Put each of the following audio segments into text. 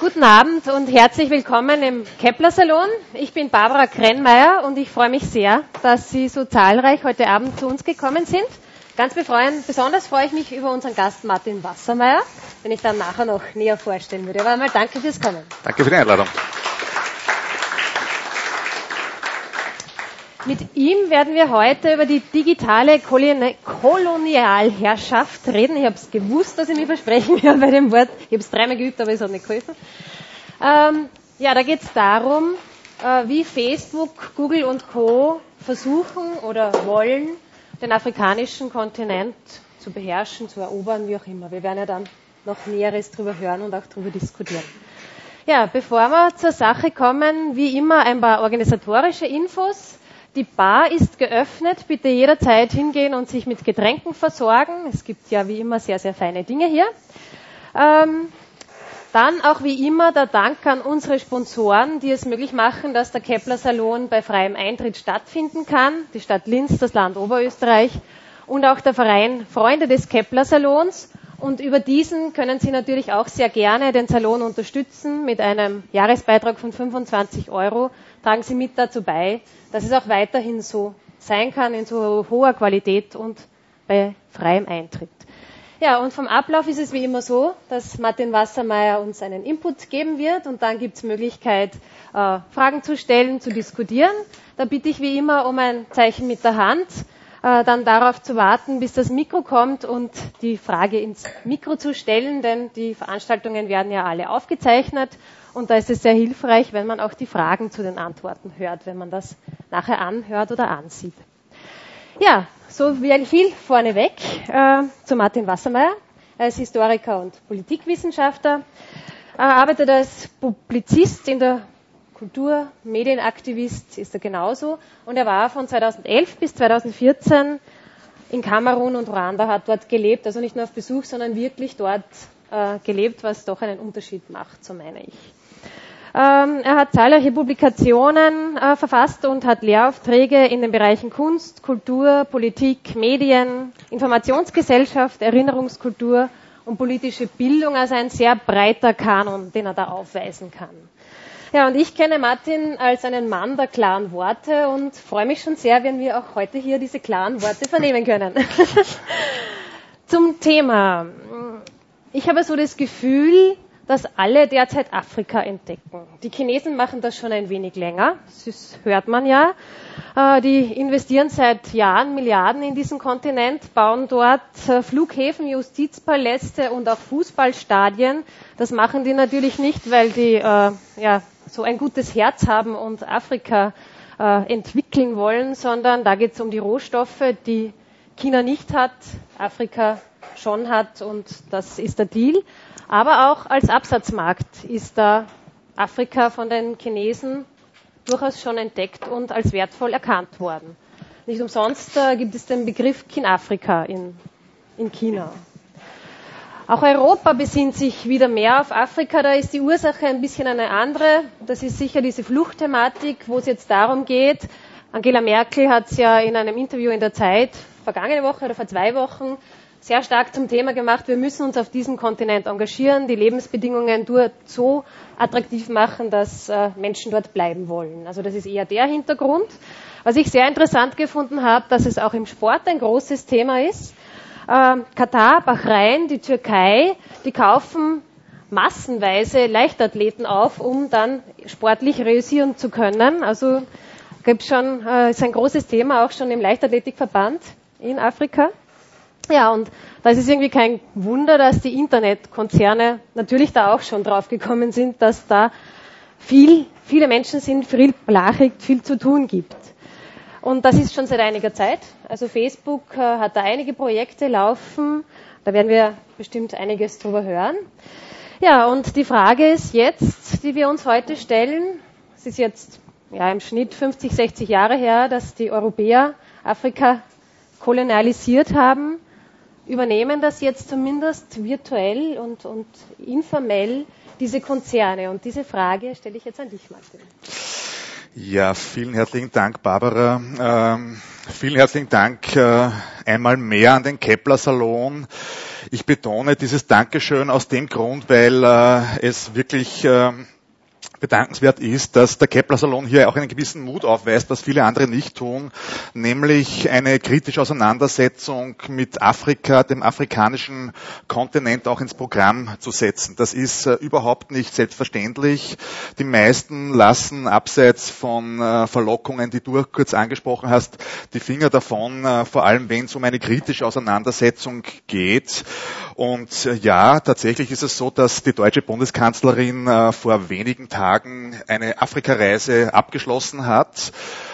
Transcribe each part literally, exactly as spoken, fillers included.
Guten Abend und herzlich willkommen im Kepler-Salon. Ich bin Barbara Krennmeier und ich freue mich sehr, dass Sie so zahlreich heute Abend zu uns gekommen sind. Ganz befreuen, besonders freue ich mich über unseren Gast Martin Wassermeier, den ich dann nachher noch näher vorstellen würde. Aber einmal danke fürs Kommen. Danke für die Einladung. Mit ihm werden wir heute über die digitale Kolonialherrschaft reden. Ich habe es gewusst, dass ich mich versprechen werde bei dem Wort. Ich habe es dreimal geübt, aber es hat nicht geholfen. Ähm, ja, da geht es darum, äh, wie Facebook, Google und Co. versuchen oder wollen, den afrikanischen Kontinent zu beherrschen, zu erobern, wie auch immer. Wir werden ja dann noch Näheres darüber hören und auch darüber diskutieren. Ja, bevor wir zur Sache kommen, wie immer ein paar organisatorische Infos. Die Bar ist geöffnet, bitte jederzeit hingehen und sich mit Getränken versorgen. Es gibt ja wie immer sehr, sehr feine Dinge hier. Ähm, dann auch wie immer der Dank an unsere Sponsoren, die es möglich machen, dass der Kepler-Salon bei freiem Eintritt stattfinden kann. Die Stadt Linz, das Land Oberösterreich und auch der Verein Freunde des Kepler-Salons. Und über diesen können Sie natürlich auch sehr gerne den Salon unterstützen mit einem Jahresbeitrag von fünfundzwanzig Euro. Tragen Sie mit dazu bei, dass es auch weiterhin so sein kann, in so hoher Qualität und bei freiem Eintritt. Ja, und vom Ablauf ist es wie immer so, dass Martin Wassermeier uns einen Input geben wird und dann gibt es Möglichkeit, äh, Fragen zu stellen, zu diskutieren. Da bitte ich wie immer um ein Zeichen mit der Hand, äh, dann darauf zu warten, bis das Mikro kommt und die Frage ins Mikro zu stellen, denn die Veranstaltungen werden ja alle aufgezeichnet. Und da ist es sehr hilfreich, wenn man auch die Fragen zu den Antworten hört, wenn man das nachher anhört oder ansieht. Ja, so viel vorneweg äh, zu Martin Wassermeier. Er ist Historiker und Politikwissenschaftler. Er arbeitet als Publizist in der Kultur, Medienaktivist ist er genauso. Und er war von zweitausendelf bis zweitausendvierzehn in Kamerun und Ruanda, hat dort gelebt, also nicht nur auf Besuch, sondern wirklich dort äh, gelebt, was doch einen Unterschied macht, so meine ich. Ähm, er hat zahlreiche Publikationen äh, verfasst und hat Lehraufträge in den Bereichen Kunst, Kultur, Politik, Medien, Informationsgesellschaft, Erinnerungskultur und politische Bildung, also ein sehr breiter Kanon, den er da aufweisen kann. Ja, und ich kenne Martin als einen Mann der klaren Worte und freue mich schon sehr, wenn wir auch heute hier diese klaren Worte vernehmen können. Zum Thema. Ich habe so das Gefühl, dass alle derzeit Afrika entdecken. Die Chinesen machen das schon ein wenig länger, das hört man ja. Die investieren seit Jahren Milliarden in diesen Kontinent, bauen dort Flughäfen, Justizpaläste und auch Fußballstadien. Das machen die natürlich nicht, weil die äh, ja, so ein gutes Herz haben und Afrika äh, entwickeln wollen, sondern da geht es um die Rohstoffe, die China nicht hat, Afrika schon hat und das ist der Deal. Aber auch als Absatzmarkt ist da Afrika von den Chinesen durchaus schon entdeckt und als wertvoll erkannt worden. Nicht umsonst äh, gibt es den Begriff Chinafrika in, in China. Auch Europa besinnt sich wieder mehr auf Afrika. Da ist die Ursache ein bisschen eine andere. Das ist sicher diese Fluchtthematik, wo es jetzt darum geht. Angela Merkel hat es ja in einem Interview in der Zeit vergangene Woche oder vor zwei Wochen sehr stark zum Thema gemacht, wir müssen uns auf diesem Kontinent engagieren, die Lebensbedingungen dort so attraktiv machen, dass äh, Menschen dort bleiben wollen. Also das ist eher der Hintergrund. Was ich sehr interessant gefunden habe, dass es auch im Sport ein großes Thema ist. Äh, Katar, Bahrain, die Türkei, die kaufen massenweise Leichtathleten auf, um dann sportlich realisieren zu können. Also gibt schon, äh, ist ein großes Thema auch schon im Leichtathletikverband in Afrika. Ja, und da ist es irgendwie kein Wunder, dass die Internetkonzerne natürlich da auch schon drauf gekommen sind, dass da viel, viele Menschen sind, viel Nachricht, viel zu tun gibt. Und das ist schon seit einiger Zeit. Also Facebook äh, hat da einige Projekte laufen, da werden wir bestimmt einiges drüber hören. Ja, und die Frage ist jetzt, die wir uns heute stellen, es ist jetzt ja im Schnitt fünfzig, sechzig Jahre her, dass die Europäer Afrika kolonialisiert haben, übernehmen das jetzt zumindest virtuell und, und informell diese Konzerne. Und diese Frage stelle ich jetzt an dich, Martin. Ja, vielen herzlichen Dank, Barbara. Ähm, vielen herzlichen Dank äh, einmal mehr an den Kepler-Salon. Ich betone dieses Dankeschön aus dem Grund, weil äh, es wirklich äh, bedankenswert ist, dass der Kepler-Salon hier auch einen gewissen Mut aufweist, was viele andere nicht tun, nämlich eine kritische Auseinandersetzung mit Afrika, dem afrikanischen Kontinent auch ins Programm zu setzen. Das ist äh, überhaupt nicht selbstverständlich. Die meisten lassen abseits von äh, Verlockungen, die du kurz angesprochen hast, die Finger davon, äh, vor allem wenn es um eine kritische Auseinandersetzung geht. Und äh, ja, tatsächlich ist es so, dass die deutsche Bundeskanzlerin äh, vor wenigen Tagen eine Afrikareise abgeschlossen hat.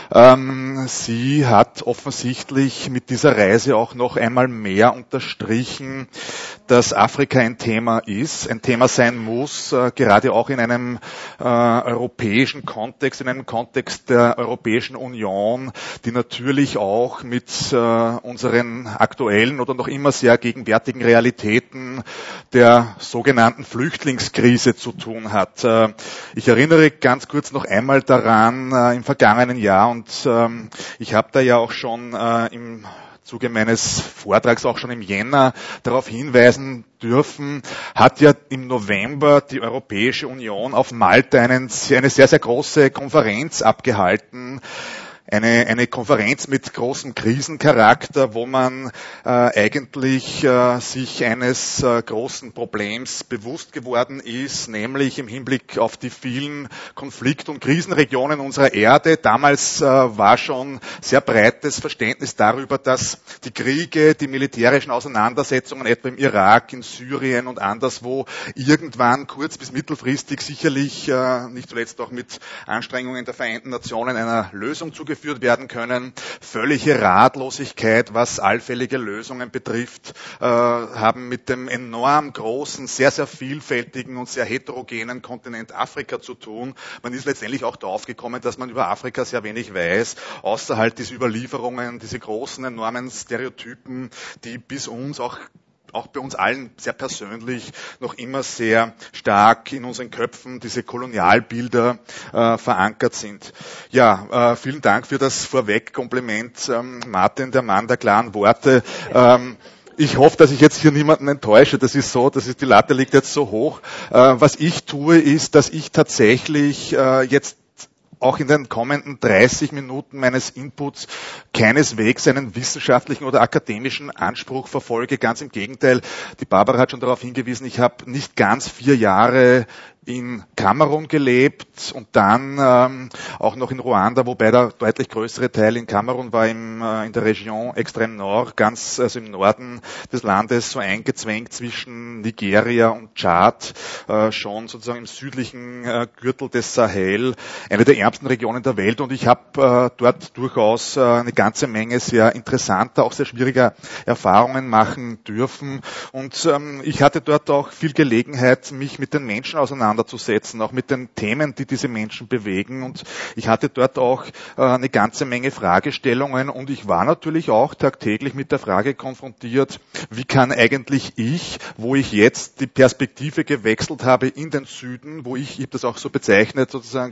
Ähm, sie hat offensichtlich mit dieser Reise auch noch einmal mehr unterstrichen, dass Afrika ein Thema ist, ein Thema sein muss, äh, gerade auch in einem äh, europäischen Kontext, in einem Kontext der Europäischen Union, die natürlich auch mit äh, unseren aktuellen oder noch immer sehr gegenwärtigen Realitäten der sogenannten Flüchtlingskrise zu tun hat. Äh, ich erinnere ganz kurz noch einmal daran, äh, im vergangenen Jahr, und ähm, ich habe da ja auch schon äh, im Zuge meines Vortrags auch schon im Jänner darauf hinweisen dürfen, hat ja im November die Europäische Union auf Malta einen, eine sehr, sehr große Konferenz abgehalten. Eine, eine Konferenz mit großem Krisencharakter, wo man äh, eigentlich äh, sich eines äh, großen Problems bewusst geworden ist, nämlich im Hinblick auf die vielen Konflikt- und Krisenregionen unserer Erde. Damals äh, war schon sehr breites Verständnis darüber, dass die Kriege, die militärischen Auseinandersetzungen etwa im Irak, in Syrien und anderswo irgendwann kurz- bis mittelfristig sicherlich, äh, nicht zuletzt auch mit Anstrengungen der Vereinten Nationen, einer Lösung zugeführt werden können. Völlige Ratlosigkeit, was allfällige Lösungen betrifft, äh, haben mit dem enorm großen, sehr, sehr vielfältigen und sehr heterogenen Kontinent Afrika zu tun. Man ist letztendlich auch darauf gekommen, dass man über Afrika sehr wenig weiß, außer halt diese Überlieferungen, diese großen, enormen Stereotypen, die bis uns auch auch bei uns allen sehr persönlich noch immer sehr stark in unseren Köpfen, diese Kolonialbilder äh, verankert sind. Ja, äh, vielen Dank für das Vorweg-Kompliment, ähm, Martin, der Mann der klaren Worte. Ähm, Ich hoffe, dass ich jetzt hier niemanden enttäusche. Das ist so, das ist, die Latte liegt jetzt so hoch. Äh, was ich tue, ist, dass ich tatsächlich äh, jetzt auch in den kommenden dreißig Minuten meines Inputs keineswegs einen wissenschaftlichen oder akademischen Anspruch verfolge. Ganz im Gegenteil, die Barbara hat schon darauf hingewiesen, ich habe nicht ganz vier Jahre in Kamerun gelebt und dann ähm, auch noch in Ruanda, wobei der deutlich größere Teil in Kamerun war im, äh, in der Region Extrem Nord, ganz also im Norden des Landes, so eingezwängt zwischen Nigeria und Tschad, äh, schon sozusagen im südlichen äh, Gürtel des Sahel, eine der ärmsten Regionen der Welt, und ich habe äh, dort durchaus äh, eine ganze Menge sehr interessanter, auch sehr schwieriger Erfahrungen machen dürfen, und ähm, ich hatte dort auch viel Gelegenheit, mich mit den Menschen auseinanderzusetzen, auch mit den Themen, die diese Menschen bewegen, und ich hatte dort auch äh, eine ganze Menge Fragestellungen, und ich war natürlich auch tagtäglich mit der Frage konfrontiert, wie kann eigentlich ich, wo ich jetzt die Perspektive gewechselt habe in den Süden, wo ich, ich habe das auch so bezeichnet, sozusagen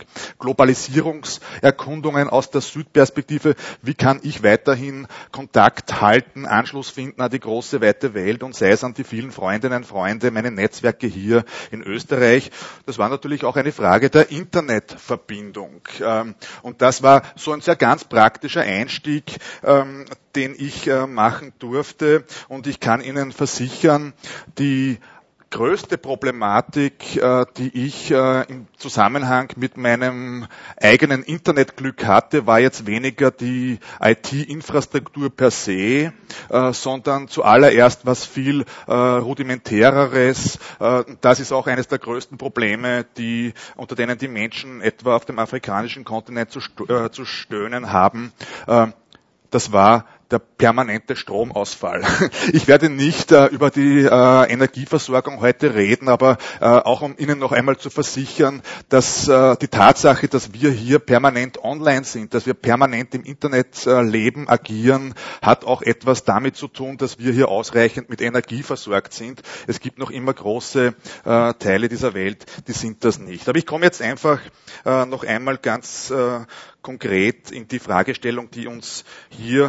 Globalisierungserkundungen aus der Südperspektive, wie kann ich weiterhin Kontakt halten, Anschluss finden an die große, weite Welt, und sei es an die vielen Freundinnen und Freunde, meine Netzwerke hier in Österreich. Das war natürlich auch eine Frage der Internetverbindung. Und das war so ein sehr ganz praktischer Einstieg, den ich machen durfte. Und ich kann Ihnen versichern, die größte Problematik, äh, die ich äh, im Zusammenhang mit meinem eigenen Internetglück hatte, war jetzt weniger die I T-Infrastruktur per se, äh, sondern zuallererst was viel äh, rudimentäreres. Äh, das ist auch eines der größten Probleme, die, unter denen die Menschen etwa auf dem afrikanischen Kontinent zu, äh, zu stöhnen haben. Äh, das war der permanente Stromausfall. Ich werde nicht äh, über die äh, Energieversorgung heute reden, aber äh, auch um Ihnen noch einmal zu versichern, dass äh, die Tatsache, dass wir hier permanent online sind, dass wir permanent im Internet äh, leben, agieren, hat auch etwas damit zu tun, dass wir hier ausreichend mit Energie versorgt sind. Es gibt noch immer große äh, Teile dieser Welt, die sind das nicht. Aber ich komme jetzt einfach äh, noch einmal ganz äh, konkret in die Fragestellung, die uns hier oder mir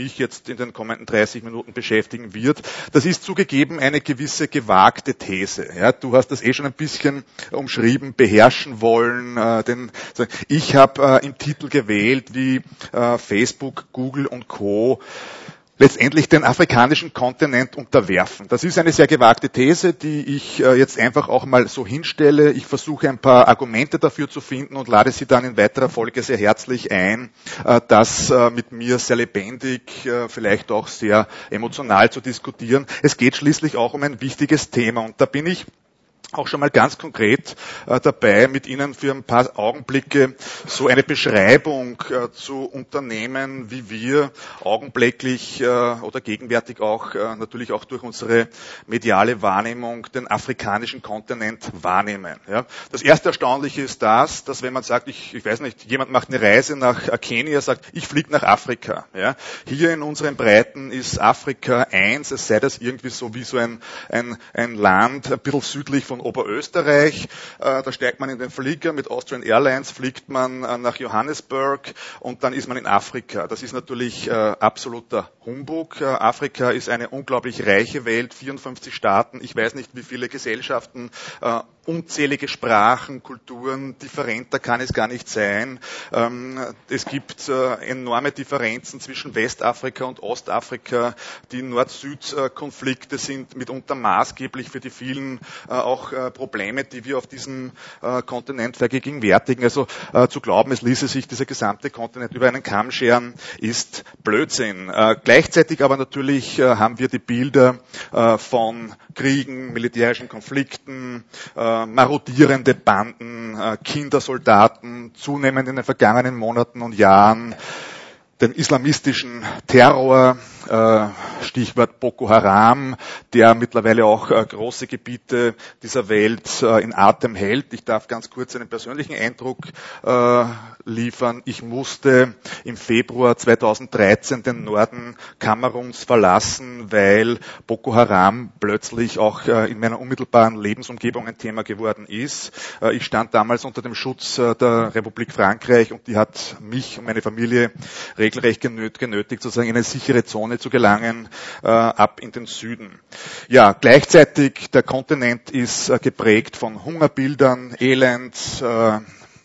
mich jetzt in den kommenden dreißig Minuten beschäftigen wird. Das ist zugegeben eine gewisse gewagte These. Ja, du hast das eh schon ein bisschen umschrieben, beherrschen wollen. Äh, den, ich habe äh, im Titel gewählt, wie äh, Facebook, Google und Co. letztendlich den afrikanischen Kontinent unterwerfen. Das ist eine sehr gewagte These, die ich äh, jetzt einfach auch mal so hinstelle. Ich versuche ein paar Argumente dafür zu finden und lade Sie dann in weiterer Folge sehr herzlich ein, äh, das äh, mit mir sehr lebendig, äh, vielleicht auch sehr emotional zu diskutieren. Es geht schließlich auch um ein wichtiges Thema und da bin ich auch schon mal ganz konkret äh, dabei, mit Ihnen für ein paar Augenblicke so eine Beschreibung äh, zu unternehmen, wie wir augenblicklich äh, oder gegenwärtig auch äh, natürlich auch durch unsere mediale Wahrnehmung den afrikanischen Kontinent wahrnehmen. Ja. Das erste Erstaunliche ist das, dass wenn man sagt, ich, ich weiß nicht, jemand macht eine Reise nach Kenia, sagt, ich fliege nach Afrika. Ja. Hier in unseren Breiten ist Afrika eins, es sei das irgendwie so wie so ein, ein, ein Land, ein bisschen südlich von Oberösterreich, äh, da steigt man in den Flieger, mit Austrian Airlines fliegt man äh, nach Johannesburg und dann ist man in Afrika. Das ist natürlich äh, absoluter Humbug. Äh, Afrika ist eine unglaublich reiche Welt, vierundfünfzig Staaten, ich weiß nicht wie viele Gesellschaften, äh, unzählige Sprachen, Kulturen, differenter kann es gar nicht sein. Ähm, es gibt äh, enorme Differenzen zwischen Westafrika und Ostafrika. Die Nord-Süd-Konflikte sind mitunter maßgeblich für die vielen äh, auch äh, Probleme, die wir auf diesem äh, Kontinent vergegenwärtigen. Also äh, zu glauben, es ließe sich dieser gesamte Kontinent über einen Kamm scheren, ist Blödsinn. Äh, gleichzeitig aber natürlich äh, haben wir die Bilder äh, von Kriegen, militärischen Konflikten, äh, marodierende Banden, äh, Kindersoldaten, zunehmend in den vergangenen Monaten und Jahren, den islamistischen Terror, äh, Stichwort Boko Haram, der mittlerweile auch äh, große Gebiete dieser Welt äh, in Atem hält. Ich darf ganz kurz einen persönlichen Eindruck äh, liefern. Ich musste im Februar zweitausenddreizehn den Norden Kameruns verlassen, weil Boko Haram plötzlich auch äh, in meiner unmittelbaren Lebensumgebung ein Thema geworden ist. Äh, ich stand damals unter dem Schutz äh, der Republik Frankreich und die hat mich und meine Familie regelrecht genötigt, sozusagen in eine sichere Zone zu gelangen, äh, ab in den Süden. Ja, gleichzeitig der Kontinent ist äh, geprägt von Hungerbildern, Elend, äh,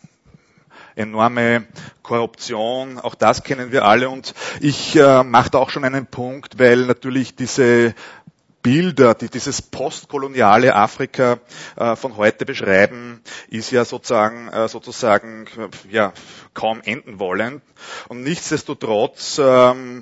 enorme Korruption, auch das kennen wir alle und ich äh, mache da auch schon einen Punkt, weil natürlich diese Bilder, die dieses postkoloniale Afrika äh, von heute beschreiben, ist ja sozusagen, äh, sozusagen ja, kaum enden wollen. Und nichtsdestotrotz ähm,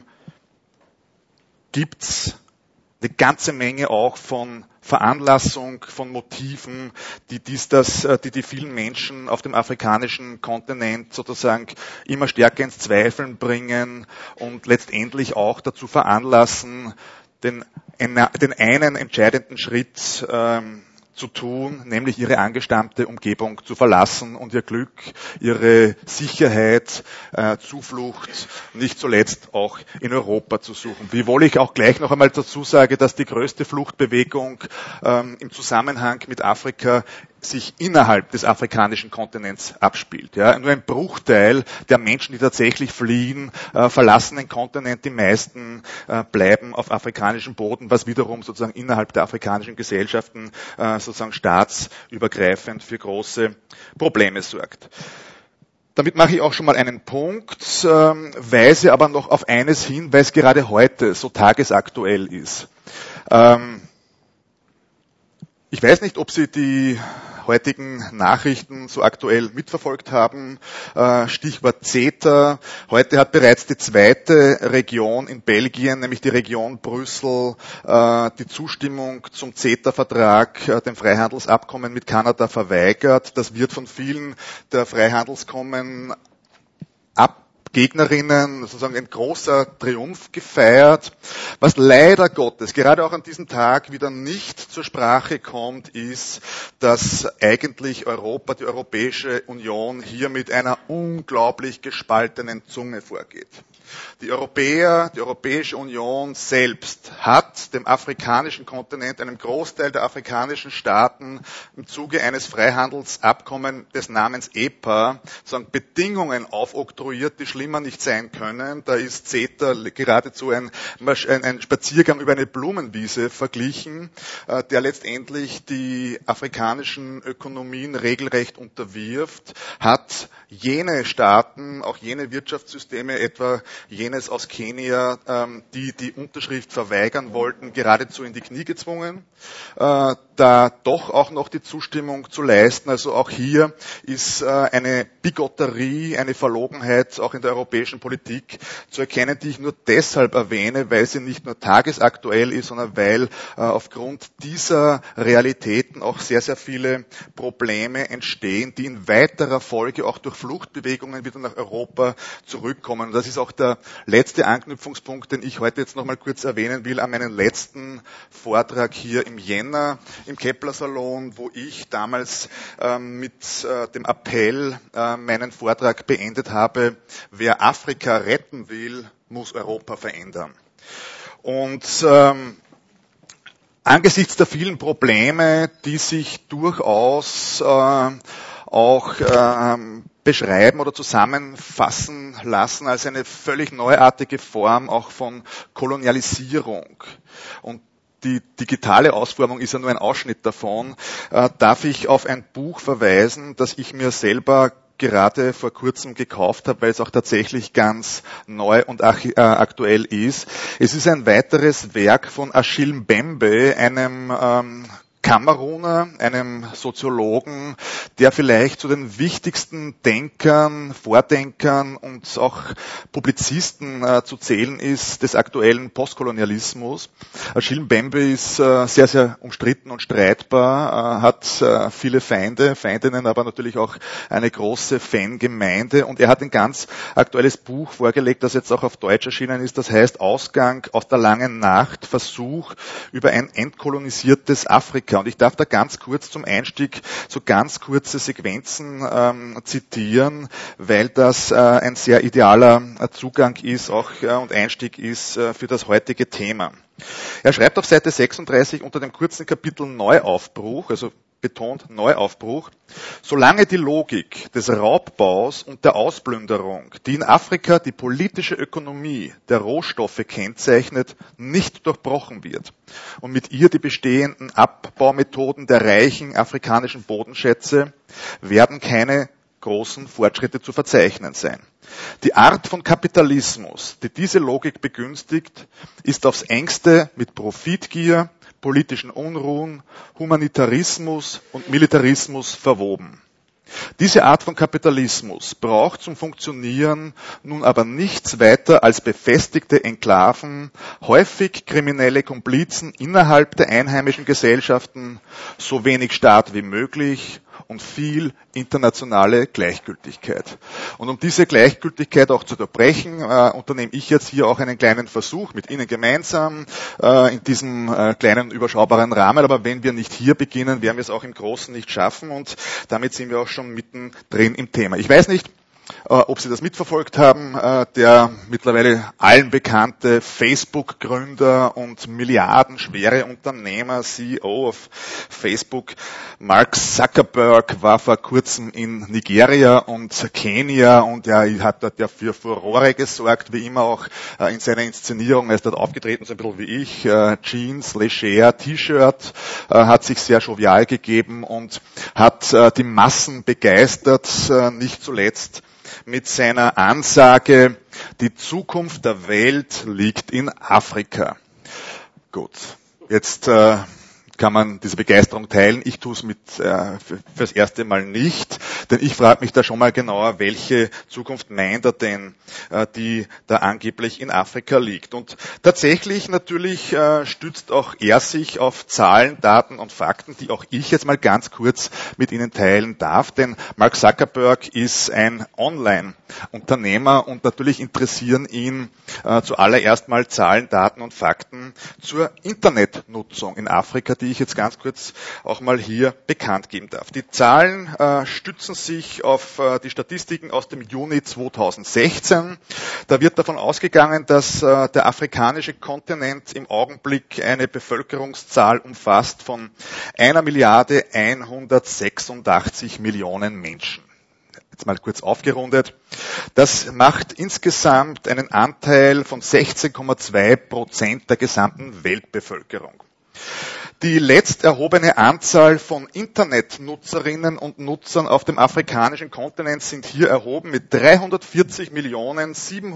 gibt's eine ganze Menge auch von Veranlassung, von Motiven, die dies, das, die die vielen Menschen auf dem afrikanischen Kontinent sozusagen immer stärker ins Zweifeln bringen und letztendlich auch dazu veranlassen, den, den einen entscheidenden Schritt ähm, zu tun, nämlich ihre angestammte Umgebung zu verlassen und ihr Glück, ihre Sicherheit, äh, Zuflucht, nicht zuletzt auch in Europa zu suchen. Wiewohl ich auch gleich noch einmal dazu sage, dass die größte Fluchtbewegung ähm, im Zusammenhang mit Afrika sich innerhalb des afrikanischen Kontinents abspielt. Ja, nur ein Bruchteil der Menschen, die tatsächlich fliehen, äh, verlassen den Kontinent. Die meisten äh, bleiben auf afrikanischem Boden, was wiederum sozusagen innerhalb der afrikanischen Gesellschaften äh, sozusagen staatsübergreifend für große Probleme sorgt. Damit mache ich auch schon mal einen Punkt, ähm, weise aber noch auf eines hin, weil es gerade heute so tagesaktuell ist. Ähm, ich weiß nicht, ob Sie die heutigen Nachrichten so aktuell mitverfolgt haben. Stichwort CETA. Heute hat bereits die zweite Region in Belgien, nämlich die Region Brüssel, die Zustimmung zum CETA-Vertrag, dem Freihandelsabkommen mit Kanada, verweigert. Das wird von vielen der Freihandelskommen ab Gegnerinnen sozusagen ein großer Triumph gefeiert. Was leider Gottes gerade auch an diesem Tag wieder nicht zur Sprache kommt, ist, dass eigentlich Europa, die Europäische Union hier mit einer unglaublich gespaltenen Zunge vorgeht. Die Europäer, die Europäische Union selbst hat dem afrikanischen Kontinent, einem Großteil der afrikanischen Staaten im Zuge eines Freihandelsabkommens des Namens E P A sagen, Bedingungen aufoktroyiert, die schlimmer nicht sein können. Da ist CETA geradezu ein, ein Spaziergang über eine Blumenwiese verglichen, der letztendlich die afrikanischen Ökonomien regelrecht unterwirft, hat jene Staaten, auch jene Wirtschaftssysteme, etwa jenes aus Kenia, die die Unterschrift verweigern wollten, geradezu in die Knie gezwungen, da doch auch noch die Zustimmung zu leisten. Also auch hier ist eine Bigotterie, eine Verlogenheit auch in der europäischen Politik zu erkennen, die ich nur deshalb erwähne, weil sie nicht nur tagesaktuell ist, sondern weil aufgrund dieser Realitäten auch sehr, sehr viele Probleme entstehen, die in weiterer Folge auch durch Fluchtbewegungen wieder nach Europa zurückkommen. Und das ist auch der letzte Anknüpfungspunkt, den ich heute jetzt noch mal kurz erwähnen will, an meinen letzten Vortrag hier im Jänner im Kepler-Salon, wo ich damals ähm, mit äh, dem Appell äh, meinen Vortrag beendet habe, wer Afrika retten will, muss Europa verändern. Und ähm, angesichts der vielen Probleme, die sich durchaus äh, auch ähm, beschreiben oder zusammenfassen lassen als eine völlig neuartige Form auch von Kolonialisierung. Und die digitale Ausformung ist ja nur ein Ausschnitt davon. Äh, darf ich auf ein Buch verweisen, das ich mir selber gerade vor kurzem gekauft habe, weil es auch tatsächlich ganz neu und aktuell ist. Es ist ein weiteres Werk von Achille Mbembe, einem ähm, Kameruner, einem Soziologen, der vielleicht zu den wichtigsten Denkern, Vordenkern und auch Publizisten äh, zu zählen ist des aktuellen Postkolonialismus. Achille Mbembe ist äh, sehr, sehr umstritten und streitbar, äh, hat äh, viele Feinde, Feindinnen, aber natürlich auch eine große Fangemeinde, und er hat ein ganz aktuelles Buch vorgelegt, das jetzt auch auf Deutsch erschienen ist, das heißt Ausgang aus der langen Nacht, Versuch über ein entkolonisiertes Afrika. Und ich darf da ganz kurz zum Einstieg so ganz kurze Sequenzen ähm, zitieren, weil das äh, ein sehr idealer äh, Zugang ist auch äh, und Einstieg ist äh, für das heutige Thema. Er schreibt auf Seite sechsunddreißig unter dem kurzen Kapitel Neuaufbruch, also betont Neuaufbruch: Solange die Logik des Raubbaus und der Ausplünderung, die in Afrika die politische Ökonomie der Rohstoffe kennzeichnet, nicht durchbrochen wird und mit ihr die bestehenden Abbaumethoden der reichen afrikanischen Bodenschätze, werden keine großen Fortschritte zu verzeichnen sein. Die Art von Kapitalismus, die diese Logik begünstigt, ist aufs engste mit Profitgier, politischen Unruhen, Humanitarismus und Militarismus verwoben. Diese Art von Kapitalismus braucht zum Funktionieren nun aber nichts weiter als befestigte Enklaven, häufig kriminelle Komplizen innerhalb der einheimischen Gesellschaften, so wenig Staat wie möglich und viel internationale Gleichgültigkeit. Und um diese Gleichgültigkeit auch zu unterbrechen, äh, unternehme ich jetzt hier auch einen kleinen Versuch mit Ihnen gemeinsam äh, in diesem äh, kleinen überschaubaren Rahmen. Aber wenn wir nicht hier beginnen, werden wir es auch im Großen nicht schaffen, und damit sind wir auch schon mittendrin im Thema. Ich weiß nicht, äh, ob Sie das mitverfolgt haben, äh, der mittlerweile allen bekannte Facebook-Gründer und milliardenschwere Unternehmer, C E O of Facebook, Mark Zuckerberg, war vor kurzem in Nigeria und Kenia, und er hat dort ja für Furore gesorgt, wie immer auch äh, in seiner Inszenierung. Er ist dort aufgetreten, so ein bisschen wie ich, äh, Jeans, leger, T-Shirt, äh, hat sich sehr jovial gegeben und hat äh, die Massen begeistert, äh, nicht zuletzt mit seiner Ansage, die Zukunft der Welt liegt in Afrika. Gut, jetzt äh, kann man diese Begeisterung teilen. Ich tue es mit äh, fürs erste Mal nicht, denn ich frage mich da schon mal genauer, welche Zukunft meint er denn, äh, die da angeblich in Afrika liegt. Und tatsächlich natürlich äh, stützt auch er sich auf Zahlen, Daten und Fakten, die auch ich jetzt mal ganz kurz mit Ihnen teilen darf, denn Mark Zuckerberg ist ein Online-Unternehmer und natürlich interessieren ihn äh, zuallererst mal Zahlen, Daten und Fakten zur Internetnutzung in Afrika, die ich jetzt ganz kurz auch mal hier bekannt geben darf. Die Zahlen äh, stützen sich auf die Statistiken aus dem Juni zweitausendsechzehn. Da wird davon ausgegangen, dass der afrikanische Kontinent im Augenblick eine Bevölkerungszahl umfasst von einer Milliarde hundertsechsundachtzig Millionen Menschen. Jetzt mal kurz aufgerundet. Das macht insgesamt einen Anteil von sechzehn Komma zwei Prozent der gesamten Weltbevölkerung. Die letzt erhobene Anzahl von Internetnutzerinnen und Nutzern auf dem afrikanischen Kontinent sind hier erhoben mit dreihundertvierzig Millionen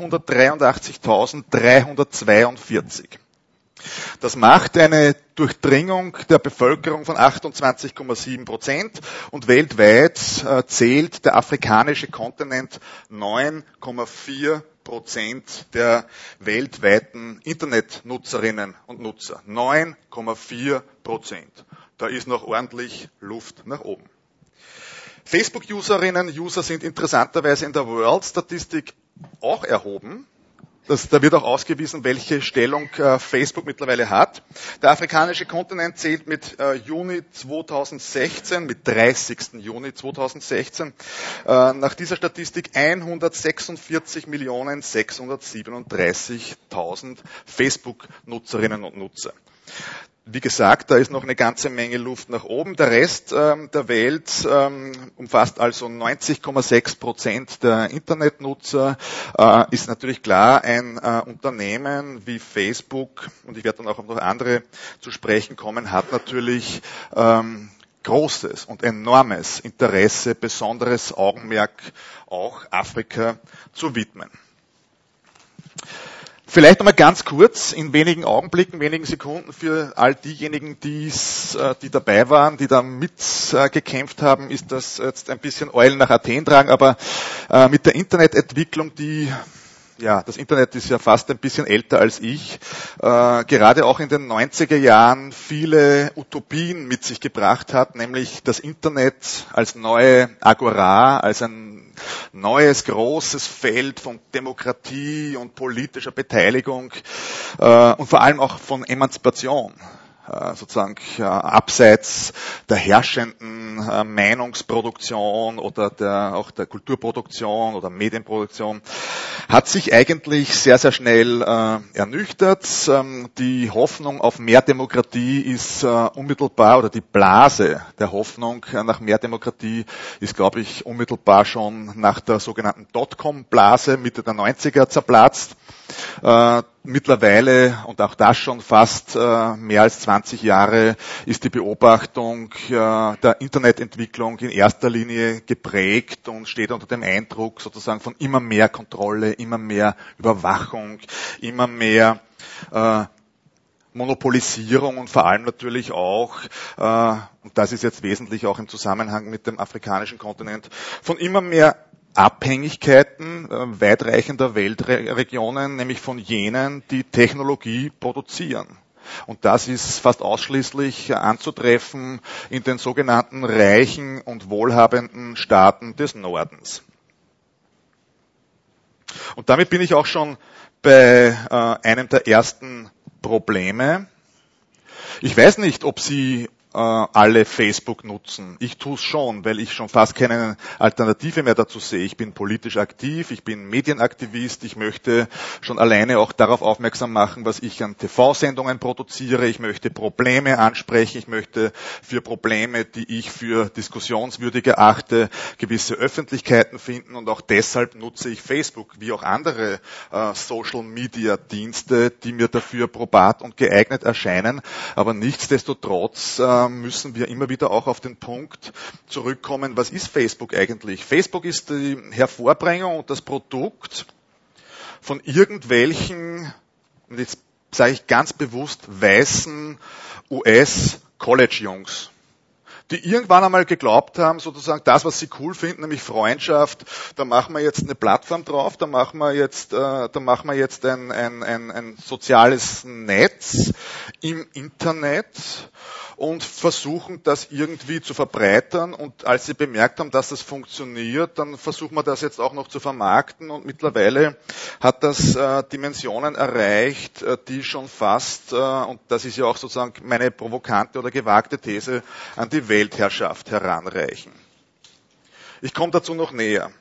siebenhundertdreiundachtzigtausenddreihundertzweiundvierzig. Das macht eine Durchdringung der Bevölkerung von achtundzwanzig Komma sieben Prozent und weltweit äh, zählt der afrikanische Kontinent neun Komma vier Prozent der weltweiten Internetnutzerinnen und Nutzer. neun Komma vier Prozent. Da ist noch ordentlich Luft nach oben. Facebook-Userinnen und User sind interessanterweise in der World-Statistik auch erhoben. Das, da wird auch ausgewiesen, welche Stellung äh, Facebook mittlerweile hat. Der afrikanische Kontinent zählt mit äh, Juni zweitausendsechzehn, mit dreißigsten Juni zweitausendsechzehn, äh, nach dieser Statistik hundertsechsundvierzig Millionen sechshundertsiebenunddreißigtausend Facebook-Nutzerinnen und Nutzer. Wie gesagt, da ist noch eine ganze Menge Luft nach oben. Der Rest ähm, der Welt ähm, umfasst also neunzig Komma sechs Prozent der Internetnutzer. Äh, ist natürlich klar, ein äh, Unternehmen wie Facebook, und ich werde dann auch auf noch andere zu sprechen kommen, hat natürlich ähm, großes und enormes Interesse, besonderes Augenmerk auch Afrika zu widmen. Vielleicht nochmal ganz kurz, in wenigen Augenblicken, wenigen Sekunden für all diejenigen, die's, die dabei waren, die da mitgekämpft haben, ist das jetzt ein bisschen Eulen nach Athen tragen, aber mit der Internetentwicklung, die, ja, das Internet ist ja fast ein bisschen älter als ich, gerade auch in den neunziger Jahren viele Utopien mit sich gebracht hat, nämlich das Internet als neue Agora, als ein neues, großes Feld von Demokratie und politischer Beteiligung äh, und vor allem auch von Emanzipation, äh, sozusagen äh, abseits der herrschenden äh, Meinungsproduktion oder der, auch der Kulturproduktion oder Medienproduktion, hat sich eigentlich sehr, sehr schnell äh, ernüchtert. Ähm, die Hoffnung auf mehr Demokratie ist äh, unmittelbar, oder die Blase der Hoffnung nach mehr Demokratie ist, glaube ich, unmittelbar schon nach der sogenannten Dotcom-Blase Mitte der neunziger zerplatzt. Äh, mittlerweile, und auch das schon fast äh, mehr als zwanzig Jahre, ist die Beobachtung äh, der Internetentwicklung in erster Linie geprägt und steht unter dem Eindruck sozusagen von immer mehr Kontrolle, immer mehr Überwachung, immer mehr äh, Monopolisierung und vor allem natürlich auch, äh, und das ist jetzt wesentlich auch im Zusammenhang mit dem afrikanischen Kontinent, von immer mehr Abhängigkeiten äh, weitreichender Weltregionen, nämlich von jenen, die Technologie produzieren. Und das ist fast ausschließlich anzutreffen in den sogenannten reichen und wohlhabenden Staaten des Nordens. Und damit bin ich auch schon bei äh, einem der ersten Probleme. Ich weiß nicht, ob Sie äh, alle Facebook nutzen. Ich tue es schon, weil ich schon fast keine Alternative mehr dazu sehe. Ich bin politisch aktiv, ich bin Medienaktivist, ich möchte schon alleine auch darauf aufmerksam machen, was ich an T V-Sendungen produziere. Ich möchte Probleme ansprechen, ich möchte für Probleme, die ich für diskussionswürdig erachte, gewisse Öffentlichkeiten finden, und auch deshalb nutze ich Facebook, wie auch andere äh, Social-Media-Dienste, die mir dafür probat und geeignet erscheinen. Aber nichtsdestotrotz äh, müssen wir immer wieder auch auf den Punkt zurückkommen, was ist Facebook eigentlich? Facebook ist die Hervorbringung und das Produkt von irgendwelchen, und jetzt sage ich ganz bewusst, weißen U S-College-Jungs, die irgendwann einmal geglaubt haben, sozusagen das, was sie cool finden, nämlich Freundschaft, da machen wir jetzt eine Plattform drauf, da machen wir jetzt, äh, da machen wir jetzt ein, ein, ein, ein soziales Netz im Internet und versuchen das irgendwie zu verbreitern, und als sie bemerkt haben, dass das funktioniert, dann versuchen wir das jetzt auch noch zu vermarkten, und mittlerweile hat das äh, Dimensionen erreicht, äh, die schon fast, äh, und das ist ja auch sozusagen meine provokante oder gewagte These, an die Weltherrschaft heranreichen. Ich komme dazu noch näher.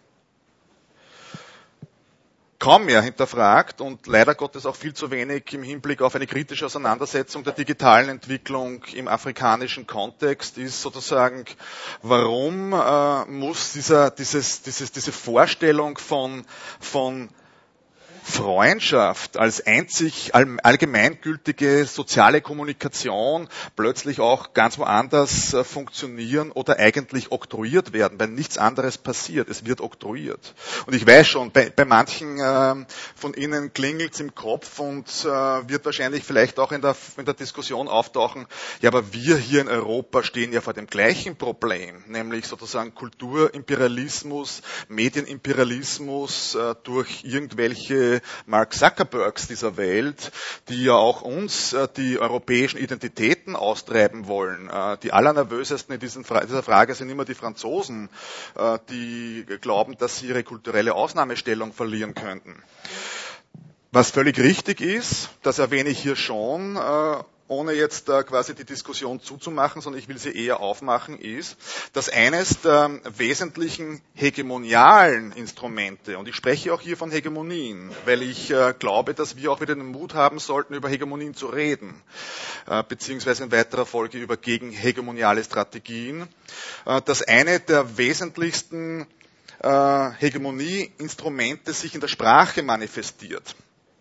Kaum mehr hinterfragt und leider Gottes auch viel zu wenig im Hinblick auf eine kritische Auseinandersetzung der digitalen Entwicklung im afrikanischen Kontext ist sozusagen, warum äh, muss dieser, dieses, dieses, diese Vorstellung von, von Freundschaft als einzig allgemeingültige soziale Kommunikation plötzlich auch ganz woanders äh, funktionieren oder eigentlich oktroyiert werden, weil nichts anderes passiert. Es wird oktroyiert. Und ich weiß schon, bei, bei manchen äh, von Ihnen klingelt es im Kopf und äh, wird wahrscheinlich vielleicht auch in der, in der Diskussion auftauchen, ja, aber wir hier in Europa stehen ja vor dem gleichen Problem, nämlich sozusagen Kulturimperialismus, Medienimperialismus äh, durch irgendwelche Mark Zuckerbergs dieser Welt, die ja auch uns äh, die europäischen Identitäten austreiben wollen. Äh, die allernervösesten in diesen Fra- dieser Frage sind immer die Franzosen, äh, die glauben, dass sie ihre kulturelle Ausnahmestellung verlieren könnten. Was völlig richtig ist, das erwähne ich hier schon, äh, ohne jetzt äh, quasi die Diskussion zuzumachen, sondern ich will sie eher aufmachen, ist, dass eines der wesentlichen hegemonialen Instrumente, und ich spreche auch hier von Hegemonien, weil ich äh, glaube, dass wir auch wieder den Mut haben sollten, über Hegemonien zu reden, äh, beziehungsweise in weiterer Folge über gegenhegemoniale Strategien, äh, dass eine der wesentlichsten äh, Hegemonieinstrumente sich in der Sprache manifestiert.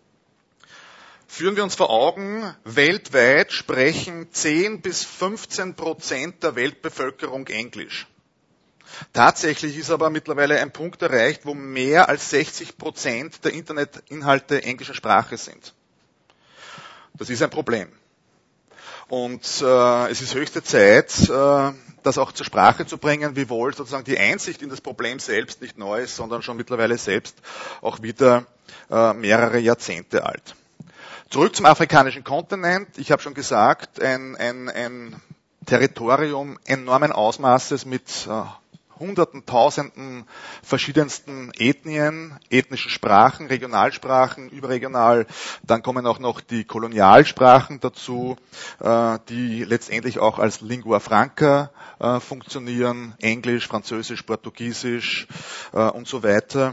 Führen wir uns vor Augen, weltweit sprechen zehn bis fünfzehn Prozent der Weltbevölkerung Englisch. Tatsächlich ist aber mittlerweile ein Punkt erreicht, wo mehr als sechzig Prozent der Internetinhalte englischer Sprache sind. Das ist ein Problem. Und äh, es ist höchste Zeit, äh, das auch zur Sprache zu bringen, wiewohl sozusagen die Einsicht in das Problem selbst nicht neu ist, sondern schon mittlerweile selbst auch wieder äh, mehrere Jahrzehnte alt. Zurück zum afrikanischen Kontinent. Ich habe schon gesagt, ein, ein, ein Territorium enormen Ausmaßes mit äh, Hunderten, Tausenden verschiedensten Ethnien, ethnischen Sprachen, Regionalsprachen, überregional. Dann kommen auch noch die Kolonialsprachen dazu, äh, die letztendlich auch als Lingua Franca äh, funktionieren, Englisch, Französisch, Portugiesisch äh, und so weiter,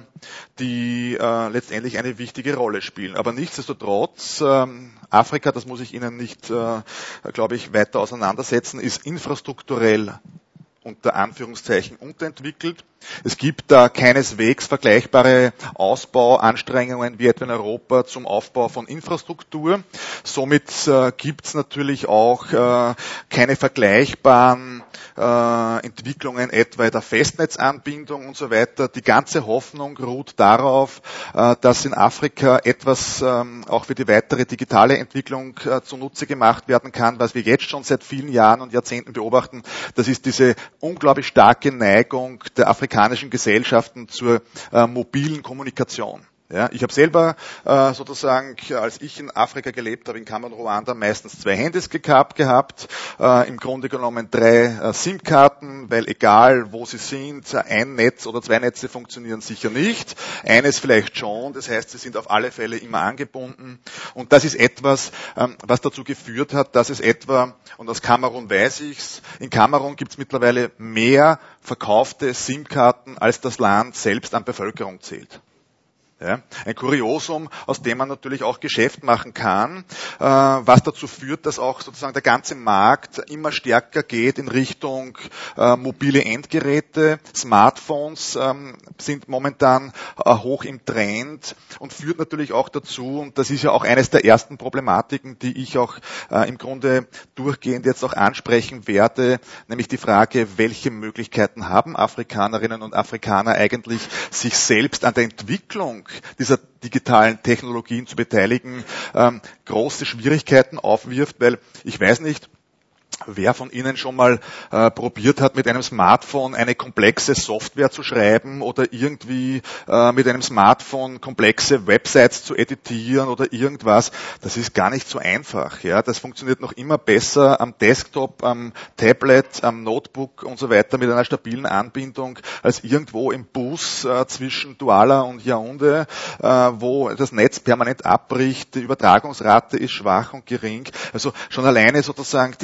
die äh, letztendlich eine wichtige Rolle spielen. Aber nichtsdestotrotz, äh, Afrika, das muss ich Ihnen nicht, äh, glaube ich, weiter auseinandersetzen, ist infrastrukturell unter Anführungszeichen unterentwickelt. Es gibt da keineswegs vergleichbare Ausbauanstrengungen wie etwa in Europa zum Aufbau von Infrastruktur. Somit äh, gibt es natürlich auch äh, keine vergleichbaren äh, Entwicklungen etwa der Festnetzanbindung und so weiter. Die ganze Hoffnung ruht darauf, äh, dass in Afrika etwas ähm, auch für die weitere digitale Entwicklung äh, zunutze gemacht werden kann, was wir jetzt schon seit vielen Jahren und Jahrzehnten beobachten. Das ist diese unglaublich starke Neigung der afrikanischen Gesellschaften zur äh, mobilen Kommunikation. Ja, ich habe selber äh, sozusagen, als ich in Afrika gelebt habe, in Kamerun, Ruanda, meistens zwei Handys gehabt, gehabt äh, im Grunde genommen drei äh, SIM-Karten, weil egal wo sie sind, ein Netz oder zwei Netze funktionieren sicher nicht, eines vielleicht schon, das heißt, sie sind auf alle Fälle immer angebunden und das ist etwas, ähm, was dazu geführt hat, dass es etwa, und aus Kamerun weiß ich's, in Kamerun gibt es mittlerweile mehr verkaufte SIM-Karten, als das Land selbst an Bevölkerung zählt. Ja, ein Kuriosum, aus dem man natürlich auch Geschäft machen kann, äh, was dazu führt, dass auch sozusagen der ganze Markt immer stärker geht in Richtung äh, mobile Endgeräte. Smartphones ähm, sind momentan äh, hoch im Trend und führt natürlich auch dazu, und das ist ja auch eines der ersten Problematiken, die ich auch äh, im Grunde durchgehend jetzt auch ansprechen werde, nämlich die Frage, welche Möglichkeiten haben Afrikanerinnen und Afrikaner eigentlich, sich selbst an der Entwicklung dieser digitalen Technologien zu beteiligen, ähm, große Schwierigkeiten aufwirft, weil ich weiß nicht, wer von Ihnen schon mal äh, probiert hat, mit einem Smartphone eine komplexe Software zu schreiben oder irgendwie äh, mit einem Smartphone komplexe Websites zu editieren oder irgendwas? Das ist gar nicht so einfach. Ja, das funktioniert noch immer besser am Desktop, am Tablet, am Notebook und so weiter mit einer stabilen Anbindung als irgendwo im Bus äh, zwischen Douala und Yaoundé, äh, wo das Netz permanent abbricht, die Übertragungsrate ist schwach und gering. Also schon alleine sozusagen die technische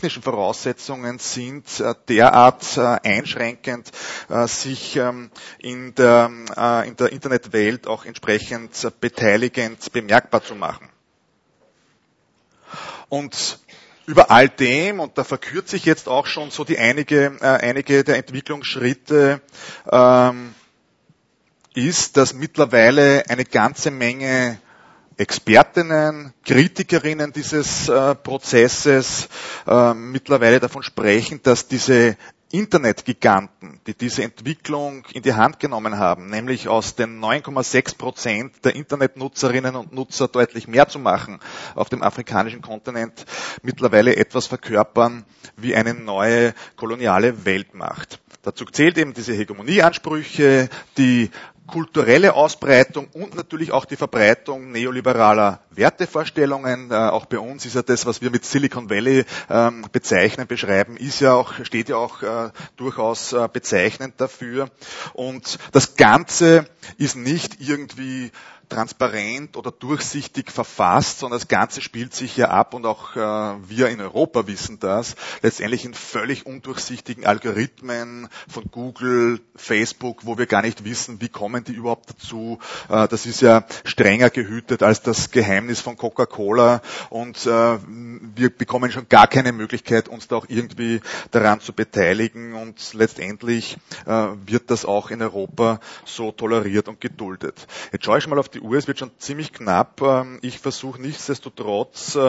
technischen Voraussetzungen sind derart einschränkend, sich in der, in der Internetwelt auch entsprechend beteiligend bemerkbar zu machen. Und über all dem, und da verkürze ich jetzt auch schon so die einige, äh, einige der Entwicklungsschritte, ähm, ist, dass mittlerweile eine ganze Menge Expertinnen, Kritikerinnen dieses äh, Prozesses äh, mittlerweile davon sprechen, dass diese Internetgiganten, die diese Entwicklung in die Hand genommen haben, nämlich aus den neun Komma sechs Prozent der Internetnutzerinnen und Nutzer deutlich mehr zu machen auf dem afrikanischen Kontinent, mittlerweile etwas verkörpern wie eine neue koloniale Weltmacht. Dazu zählt eben diese Hegemonieansprüche, die kulturelle Ausbreitung und natürlich auch die Verbreitung neoliberaler Wertevorstellungen. Äh, auch bei uns ist ja das, was wir mit Silicon Valley ähm, bezeichnen, beschreiben, ist ja auch, steht ja auch äh, durchaus äh, bezeichnend dafür. Und das Ganze ist nicht irgendwie transparent oder durchsichtig verfasst, sondern das Ganze spielt sich ja ab, und auch äh, wir in Europa wissen das, letztendlich in völlig undurchsichtigen Algorithmen von Google, Facebook, wo wir gar nicht wissen, wie kommen die überhaupt dazu. Äh, das ist ja strenger gehütet als das Geheimnis von Coca-Cola, und äh, wir bekommen schon gar keine Möglichkeit, uns da auch irgendwie daran zu beteiligen, und letztendlich äh, wird das auch in Europa so toleriert und geduldet. Jetzt schaue ich mal auf die Uhr, es wird schon ziemlich knapp. Ich versuche nichtsdestotrotz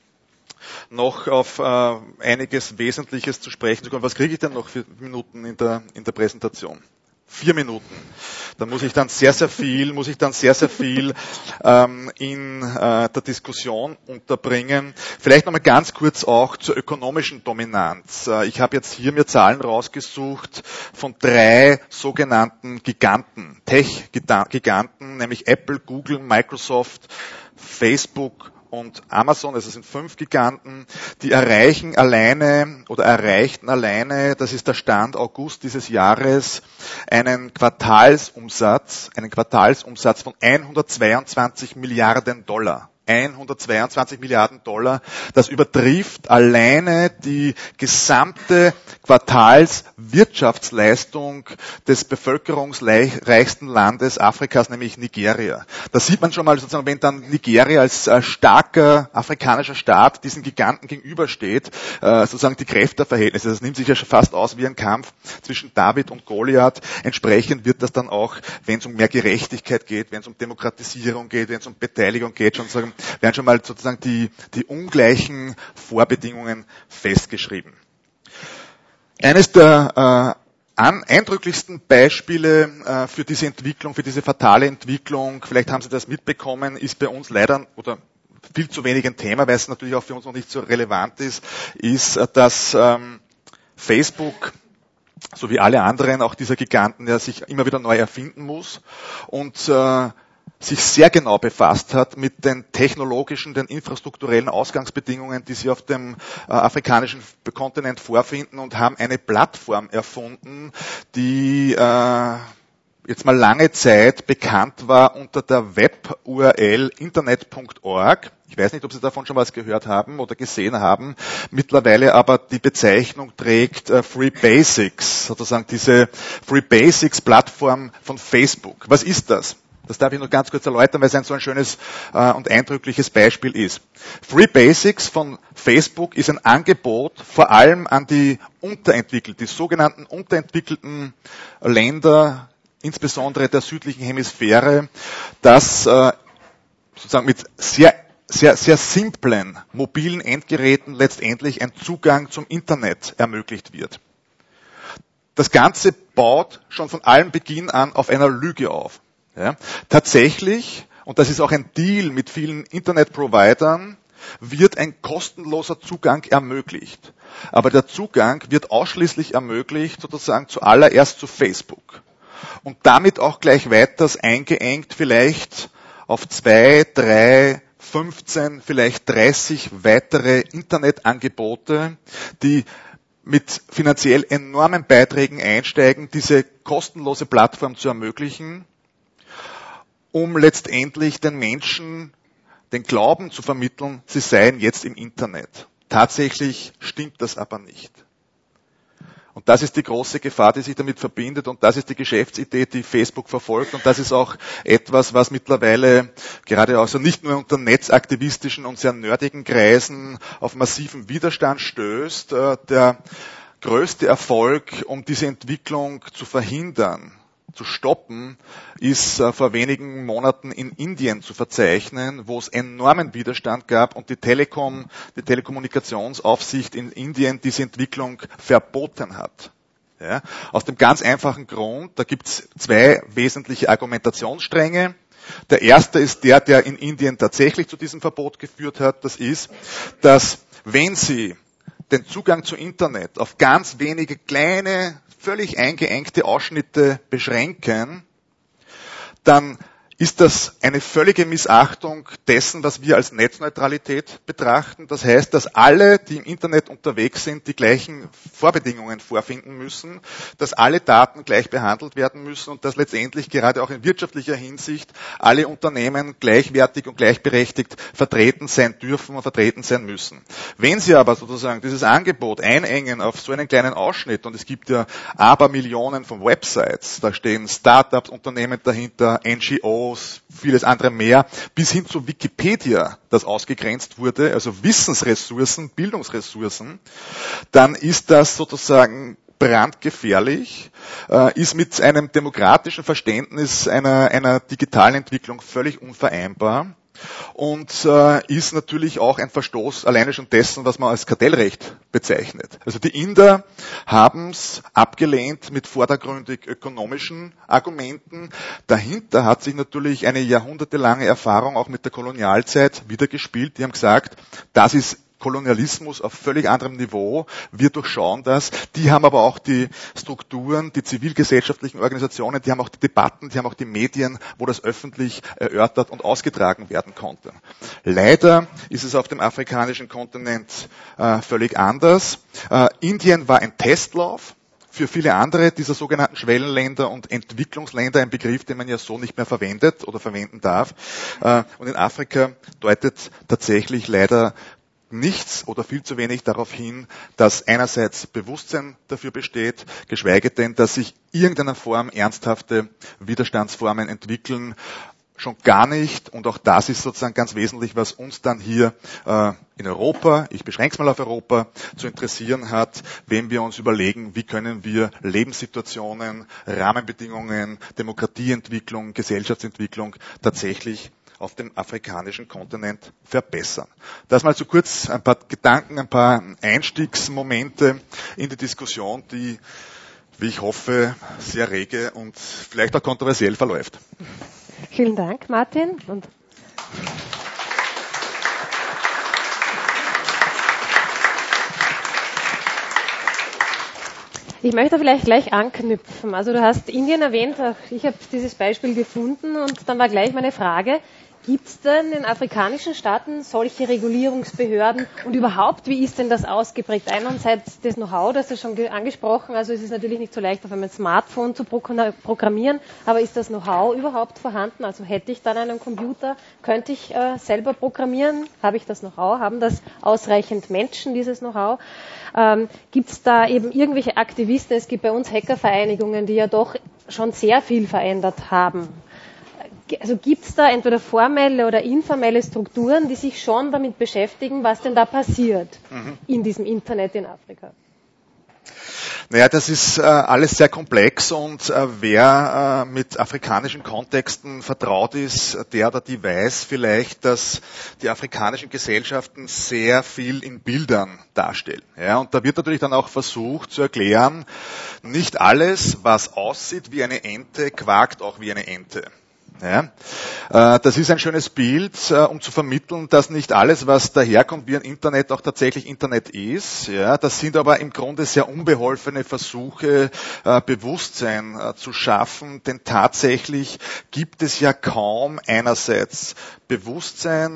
noch auf einiges Wesentliches zu sprechen zu kommen. Was kriege ich denn noch für Minuten in der, in der Präsentation? Vier Minuten. Da muss ich dann sehr, sehr viel, muss ich dann sehr, sehr viel ähm, in äh, der Diskussion unterbringen. Vielleicht nochmal ganz kurz auch zur ökonomischen Dominanz. Äh, ich habe jetzt hier mir Zahlen rausgesucht von drei sogenannten Giganten, Tech-Giganten, nämlich Apple, Google, Microsoft, Facebook und Amazon, also sind fünf Giganten, die erreichen alleine oder erreichten alleine, das ist der Stand August dieses Jahres, einen Quartalsumsatz, einen Quartalsumsatz von hundertzweiundzwanzig Milliarden Dollar. hundertzweiundzwanzig Milliarden Dollar, das übertrifft alleine die gesamte Quartalswirtschaftsleistung des bevölkerungsreichsten Landes Afrikas, nämlich Nigeria. Da sieht man schon mal sozusagen, wenn dann Nigeria als starker afrikanischer Staat diesen Giganten gegenübersteht, sozusagen die Kräfteverhältnisse, das nimmt sich ja schon fast aus wie ein Kampf zwischen David und Goliath. Entsprechend wird das dann auch, wenn es um mehr Gerechtigkeit geht, wenn es um Demokratisierung geht, wenn es um Beteiligung geht, schon sagen, werden schon mal sozusagen die, die ungleichen Vorbedingungen festgeschrieben. Eines der äh, eindrücklichsten Beispiele äh, für diese Entwicklung, für diese fatale Entwicklung, vielleicht haben Sie das mitbekommen, ist bei uns leider oder viel zu wenig ein Thema, weil es natürlich auch für uns noch nicht so relevant ist, ist, dass ähm, Facebook, so wie alle anderen, auch dieser Giganten, der sich immer wieder neu erfinden muss und äh, sich sehr genau befasst hat mit den technologischen, den infrastrukturellen Ausgangsbedingungen, die sie auf dem äh, afrikanischen Kontinent vorfinden, und haben eine Plattform erfunden, die äh, jetzt mal lange Zeit bekannt war unter der Web-U R L internet punkt org. Ich weiß nicht, ob Sie davon schon was gehört haben oder gesehen haben, mittlerweile aber die Bezeichnung trägt äh, Free Basics, sozusagen diese Free Basics Plattform von Facebook. Was ist das? Das darf ich noch ganz kurz erläutern, weil es ein so ein schönes äh, und eindrückliches Beispiel ist. Free Basics von Facebook ist ein Angebot vor allem an die unterentwickelten, die sogenannten unterentwickelten Länder, insbesondere der südlichen Hemisphäre, das äh, sozusagen mit sehr sehr, sehr simplen mobilen Endgeräten letztendlich ein Zugang zum Internet ermöglicht wird. Das Ganze baut schon von allem Beginn an auf einer Lüge auf. Ja, tatsächlich, und das ist auch ein Deal mit vielen Internetprovidern, wird ein kostenloser Zugang ermöglicht. Aber der Zugang wird ausschließlich ermöglicht, sozusagen zuallererst zu Facebook. Und damit auch gleich weiters eingeengt vielleicht auf zwei, drei, fünfzehn, vielleicht dreißig weitere Internetangebote, die mit finanziell enormen Beiträgen einsteigen, diese kostenlose Plattform zu ermöglichen, um letztendlich den Menschen den Glauben zu vermitteln, sie seien jetzt im Internet. Tatsächlich stimmt das aber nicht. Und das ist die große Gefahr, die sich damit verbindet, und das ist die Geschäftsidee, die Facebook verfolgt, und das ist auch etwas, was mittlerweile gerade also nicht nur unter netzaktivistischen und sehr nerdigen Kreisen auf massiven Widerstand stößt. Der größte Erfolg, um diese Entwicklung zu verhindern, zu stoppen, ist äh, vor wenigen Monaten in Indien zu verzeichnen, wo es enormen Widerstand gab und die Telekom, die Telekommunikationsaufsicht in Indien diese Entwicklung verboten hat. Ja, aus dem ganz einfachen Grund, da gibt es zwei wesentliche Argumentationsstränge. Der erste ist der, der in Indien tatsächlich zu diesem Verbot geführt hat. Das ist, dass wenn Sie den Zugang zu Internet auf ganz wenige kleine, völlig eingeengte Ausschnitte beschränken, dann ist das eine völlige Missachtung dessen, was wir als Netzneutralität betrachten. Das heißt, dass alle, die im Internet unterwegs sind, die gleichen Vorbedingungen vorfinden müssen, dass alle Daten gleich behandelt werden müssen und dass letztendlich gerade auch in wirtschaftlicher Hinsicht alle Unternehmen gleichwertig und gleichberechtigt vertreten sein dürfen und vertreten sein müssen. Wenn Sie aber sozusagen dieses Angebot einengen auf so einen kleinen Ausschnitt, und es gibt ja Abermillionen von Websites, da stehen Startups, Unternehmen dahinter, N G Os, vieles andere mehr, bis hin zu Wikipedia, das ausgegrenzt wurde, also Wissensressourcen, Bildungsressourcen, dann ist das sozusagen brandgefährlich, äh, ist mit einem demokratischen Verständnis einer, einer digitalen Entwicklung völlig unvereinbar. Und äh, ist natürlich auch ein Verstoß alleine schon dessen, was man als Kartellrecht bezeichnet. Also die Inder haben es abgelehnt mit vordergründig ökonomischen Argumenten. Dahinter hat sich natürlich eine jahrhundertelange Erfahrung auch mit der Kolonialzeit wiedergespielt. Die haben gesagt, das ist Kolonialismus auf völlig anderem Niveau. Wir durchschauen das. Die haben aber auch die Strukturen, die zivilgesellschaftlichen Organisationen, die haben auch die Debatten, die haben auch die Medien, wo das öffentlich erörtert und ausgetragen werden konnte. Leider ist es auf dem afrikanischen Kontinent äh, völlig anders. Äh, Indien war ein Testlauf für viele andere dieser sogenannten Schwellenländer und Entwicklungsländer, ein Begriff, den man ja so nicht mehr verwendet oder verwenden darf. Äh, und in Afrika deutet tatsächlich leider nichts oder viel zu wenig darauf hin, dass einerseits Bewusstsein dafür besteht, geschweige denn, dass sich irgendeiner Form ernsthafte Widerstandsformen entwickeln. Schon gar nicht, und auch das ist sozusagen ganz wesentlich, was uns dann hier äh, in Europa, ich beschränke es mal auf Europa, zu interessieren hat, wenn wir uns überlegen, wie können wir Lebenssituationen, Rahmenbedingungen, Demokratieentwicklung, Gesellschaftsentwicklung tatsächlich auf dem afrikanischen Kontinent verbessern. Das mal so kurz ein paar Gedanken, ein paar Einstiegsmomente in die Diskussion, die, wie ich hoffe, sehr rege und vielleicht auch kontroversiell verläuft. Vielen Dank, Martin. Und ich möchte vielleicht gleich anknüpfen. Also du hast Indien erwähnt, auch ich habe dieses Beispiel gefunden und dann war gleich meine Frage, gibt es denn in afrikanischen Staaten solche Regulierungsbehörden und überhaupt, wie ist denn das ausgeprägt? Einerseits das Know-how, das ist schon angesprochen, also es ist natürlich nicht so leicht, auf einem Smartphone zu programmieren, aber ist das Know-how überhaupt vorhanden? Also hätte ich dann einen Computer, könnte ich äh, selber programmieren? Habe ich das Know-how? Haben das ausreichend Menschen, dieses Know-how? Ähm, gibt es da eben irgendwelche Aktivisten? Es gibt bei uns Hackervereinigungen, die ja doch schon sehr viel verändert haben. Also gibt es da entweder formelle oder informelle Strukturen, die sich schon damit beschäftigen, was denn da passiert mhm. in diesem Internet in Afrika? Naja, das ist äh, alles sehr komplex und äh, wer äh, mit afrikanischen Kontexten vertraut ist, der oder die weiß vielleicht, dass die afrikanischen Gesellschaften sehr viel in Bildern darstellen. Ja, und da wird natürlich dann auch versucht zu erklären, nicht alles, was aussieht wie eine Ente, quakt auch wie eine Ente. Ja, äh, das ist ein schönes Bild, äh, um zu vermitteln, dass nicht alles, was daherkommt wie ein Internet, auch tatsächlich Internet ist. Ja, das sind aber im Grunde sehr unbeholfene Versuche, äh, Bewusstsein äh, zu schaffen, denn tatsächlich gibt es ja kaum einerseits Bewusstsein,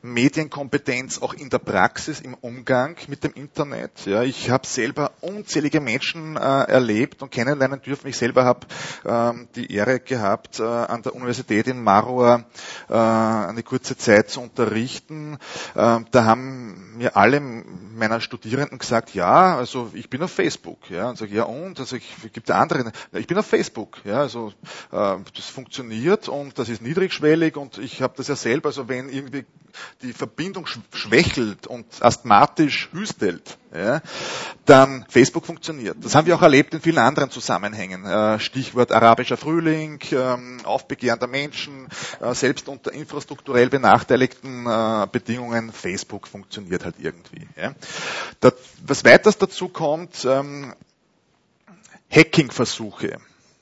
Medienkompetenz auch in der Praxis, im Umgang mit dem Internet. Ja, ich habe selber unzählige Menschen äh, erlebt und kennenlernen dürfen. Ich selber habe ähm, die Ehre gehabt, äh, an der Universität in Marua äh, eine kurze Zeit zu unterrichten. Äh, da haben mir alle meiner Studierenden gesagt, ja, also ich bin auf Facebook. Ja, und sage, ja und? Also ich gibt da andere. Ich bin auf Facebook. Ja, also äh, das funktioniert und das ist niedrigschwellig und ich habe das ja selber, also wenn irgendwie die Verbindung schwächelt und asthmatisch hüstelt, ja, dann Facebook funktioniert. Das haben wir auch erlebt in vielen anderen Zusammenhängen. Äh, Stichwort arabischer Frühling, ähm, Aufbegehren der Menschen, äh, selbst unter infrastrukturell benachteiligten äh, Bedingungen, Facebook funktioniert halt irgendwie. Ja. Das, was weiters dazu kommt, ähm, Hacking-Versuche.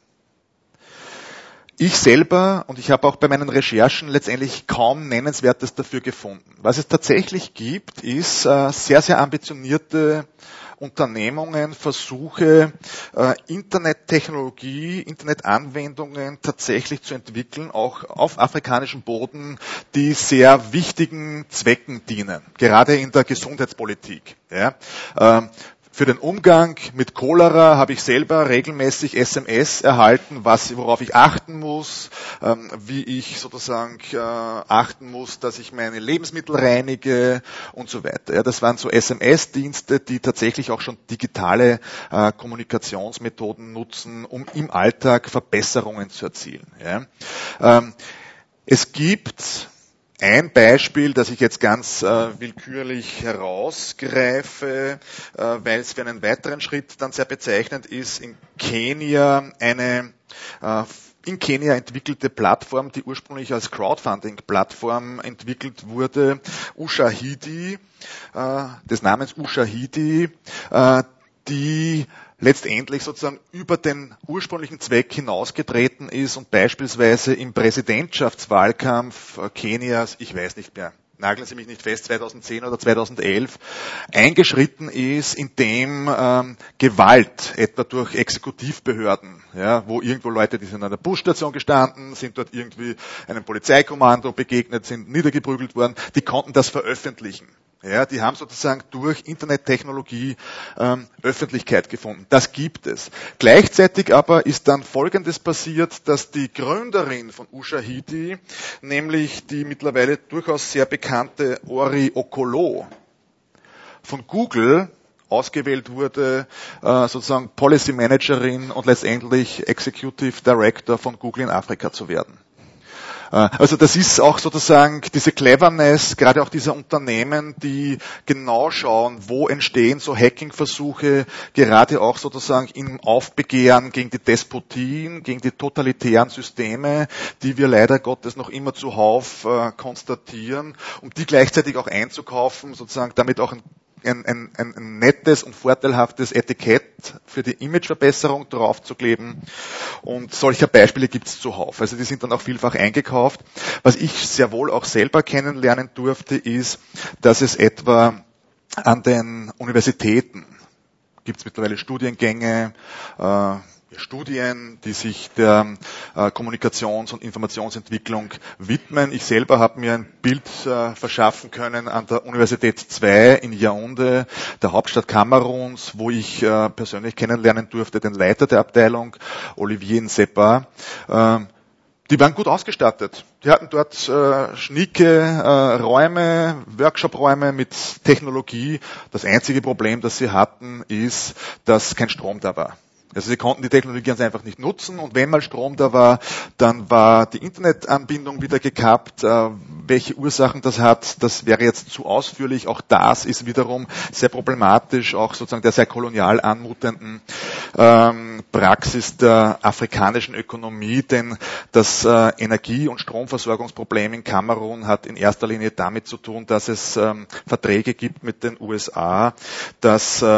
Ich selber, und ich habe auch bei meinen Recherchen letztendlich kaum Nennenswertes dafür gefunden. Was es tatsächlich gibt, ist äh, sehr, sehr ambitionierte Unternehmungen, Versuche, äh, Internettechnologie, Internetanwendungen tatsächlich zu entwickeln, auch auf afrikanischem Boden, die sehr wichtigen Zwecken dienen, gerade in der Gesundheitspolitik. Ja. Ähm, Für den Umgang mit Cholera habe ich selber regelmäßig S M S erhalten, was, worauf ich achten muss, ähm, wie ich sozusagen äh, achten muss, dass ich meine Lebensmittel reinige und so weiter. Ja, das waren so S M S-Dienste, die tatsächlich auch schon digitale äh, Kommunikationsmethoden nutzen, um im Alltag Verbesserungen zu erzielen. Ja. Ähm, es gibt ein Beispiel, das ich jetzt ganz äh, willkürlich herausgreife, äh, weil es für einen weiteren Schritt dann sehr bezeichnend ist, in Kenia eine äh, in Kenia entwickelte Plattform, die ursprünglich als Crowdfunding-Plattform entwickelt wurde, Ushahidi, äh, des Namens Ushahidi, äh, die letztendlich sozusagen über den ursprünglichen Zweck hinausgetreten ist und beispielsweise im Präsidentschaftswahlkampf Kenias, ich weiß nicht mehr, nageln Sie mich nicht fest, zweitausendzehn oder zweitausendelf, eingeschritten ist, indem ähm, Gewalt, etwa durch Exekutivbehörden, ja, wo irgendwo Leute, die sind an der Busstation gestanden, sind dort irgendwie einem Polizeikommando begegnet, sind niedergeprügelt worden, die konnten das veröffentlichen. Ja, die haben sozusagen durch Internettechnologie ähm, Öffentlichkeit gefunden. Das gibt es. Gleichzeitig aber ist dann Folgendes passiert, dass die Gründerin von Ushahidi, nämlich die mittlerweile durchaus sehr bekannte Ori Okolo, von Google ausgewählt wurde, äh, sozusagen Policy Managerin und letztendlich Executive Director von Google in Afrika zu werden. Also das ist auch sozusagen diese Cleverness, gerade auch dieser Unternehmen, die genau schauen, wo entstehen so Hacking-Versuche, gerade auch sozusagen im Aufbegehren gegen die Despotien, gegen die totalitären Systeme, die wir leider Gottes noch immer zuhauf äh, konstatieren, um die gleichzeitig auch einzukaufen, sozusagen damit auch ein Ein, ein, ein nettes und vorteilhaftes Etikett für die Imageverbesserung draufzukleben. Und solcher Beispiele gibt es zuhauf. Also die sind dann auch vielfach eingekauft. Was ich sehr wohl auch selber kennenlernen durfte, ist, dass es etwa an den Universitäten gibt es mittlerweile Studiengänge, äh, Studien, die sich der äh, Kommunikations- und Informationsentwicklung widmen. Ich selber habe mir ein Bild äh, verschaffen können an der Universität zwei in Yaoundé, der Hauptstadt Kameruns, wo ich äh, persönlich kennenlernen durfte, den Leiter der Abteilung, Olivier Nsepa. Äh, die waren gut ausgestattet. Die hatten dort äh, schnieke äh, Räume, Workshop-Räume mit Technologie. Das einzige Problem, das sie hatten, ist, dass kein Strom da war. Also sie konnten die Technologie ganz einfach nicht nutzen und wenn mal Strom da war, dann war die Internetanbindung wieder gekappt. Äh, welche Ursachen das hat, das wäre jetzt zu ausführlich. Auch das ist wiederum sehr problematisch, auch sozusagen der sehr kolonial anmutenden ähm, Praxis der afrikanischen Ökonomie, denn das äh, Energie- und Stromversorgungsproblem in Kamerun hat in erster Linie damit zu tun, dass es ähm, Verträge gibt mit den U S A, dass äh,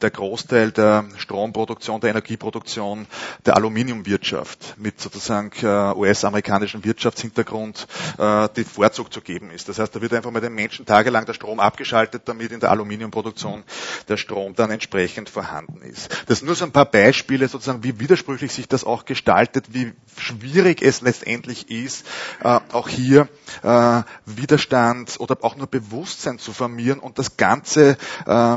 der Großteil der Stromproduktion, der Energieproduktion der Aluminiumwirtschaft mit sozusagen äh, U S-amerikanischen Wirtschaftshintergrund äh, die Vorzug zu geben ist. Das heißt, da wird einfach mal den Menschen tagelang der Strom abgeschaltet, damit in der Aluminiumproduktion der Strom dann entsprechend vorhanden ist. Das sind nur so ein paar Beispiele, sozusagen, wie widersprüchlich sich das auch gestaltet, wie schwierig es letztendlich ist, äh, auch hier äh, Widerstand oder auch nur Bewusstsein zu formieren, und das Ganze äh,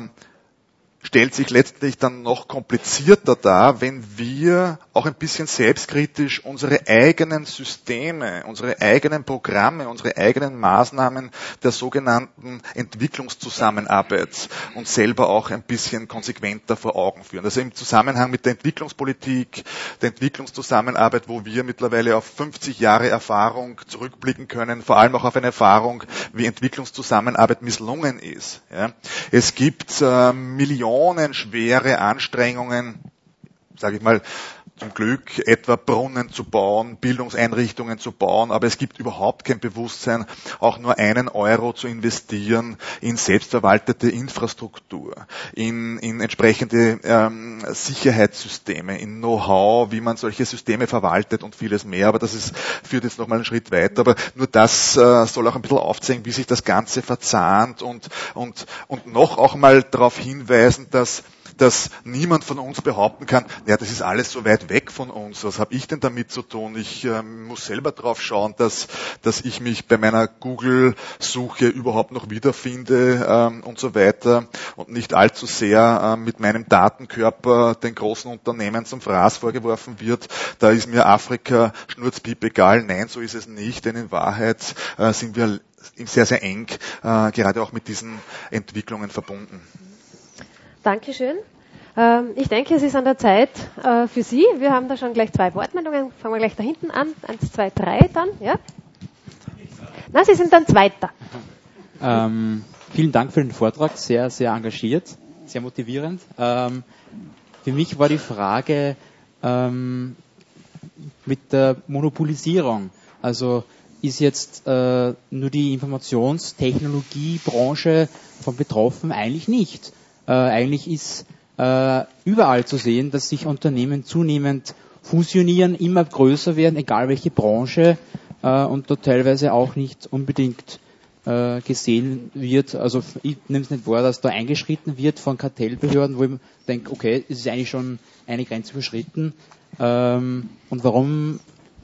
stellt sich letztlich dann noch komplizierter dar, wenn wir auch ein bisschen selbstkritisch unsere eigenen Systeme, unsere eigenen Programme, unsere eigenen Maßnahmen der sogenannten Entwicklungszusammenarbeit uns selber auch ein bisschen konsequenter vor Augen führen. Also im Zusammenhang mit der Entwicklungspolitik, der Entwicklungszusammenarbeit, wo wir mittlerweile auf fünfzig Jahre Erfahrung zurückblicken können, vor allem auch auf eine Erfahrung, wie Entwicklungszusammenarbeit misslungen ist. Ja. Es gibt äh, Millionen schwere Anstrengungen, sage ich mal, zum Glück etwa Brunnen zu bauen, Bildungseinrichtungen zu bauen, aber es gibt überhaupt kein Bewusstsein, auch nur einen Euro zu investieren in selbstverwaltete Infrastruktur, in, in entsprechende ähm, Sicherheitssysteme, in Know-how, wie man solche Systeme verwaltet und vieles mehr. Aber das ist, führt jetzt nochmal einen Schritt weiter. Aber nur das äh, soll auch ein bisschen aufzeigen, wie sich das Ganze verzahnt und, und, und noch auch mal darauf hinweisen, dass dass niemand von uns behaupten kann, ja, das ist alles so weit weg von uns, was habe ich denn damit zu tun? Ich äh, muss selber drauf schauen, dass, dass ich mich bei meiner Google-Suche überhaupt noch wiederfinde ähm, und so weiter und nicht allzu sehr äh, mit meinem Datenkörper den großen Unternehmen zum Fraß vorgeworfen wird. Da ist mir Afrika schnurzpiep egal. Nein, so ist es nicht, denn in Wahrheit äh, sind wir sehr, sehr eng äh, gerade auch mit diesen Entwicklungen verbunden. Dankeschön. Ich denke, es ist an der Zeit für Sie. Wir haben da schon gleich zwei Wortmeldungen. Fangen wir gleich da hinten an. Eins, zwei, drei dann. Ja? Na, Sie sind dann Zweiter. Ähm, vielen Dank für den Vortrag. Sehr, sehr engagiert, sehr motivierend. Ähm, für mich war die Frage ähm, mit der Monopolisierung. Also ist jetzt äh, nur die Informationstechnologiebranche von betroffen? Eigentlich nicht. Äh, eigentlich ist äh, überall zu sehen, dass sich Unternehmen zunehmend fusionieren, immer größer werden, egal welche Branche, äh, und dort teilweise auch nicht unbedingt äh, gesehen wird. Also ich nehme es nicht wahr, dass da eingeschritten wird von Kartellbehörden, wo ich denke, okay, es ist eigentlich schon eine Grenze überschritten. Ähm, und warum,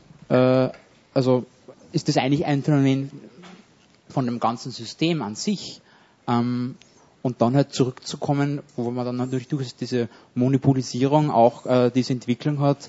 äh, also ist das eigentlich ein Phänomen von dem ganzen System an sich? Ähm, Und dann halt zurückzukommen, wo man dann natürlich durch diese Monopolisierung auch äh, diese Entwicklung hat,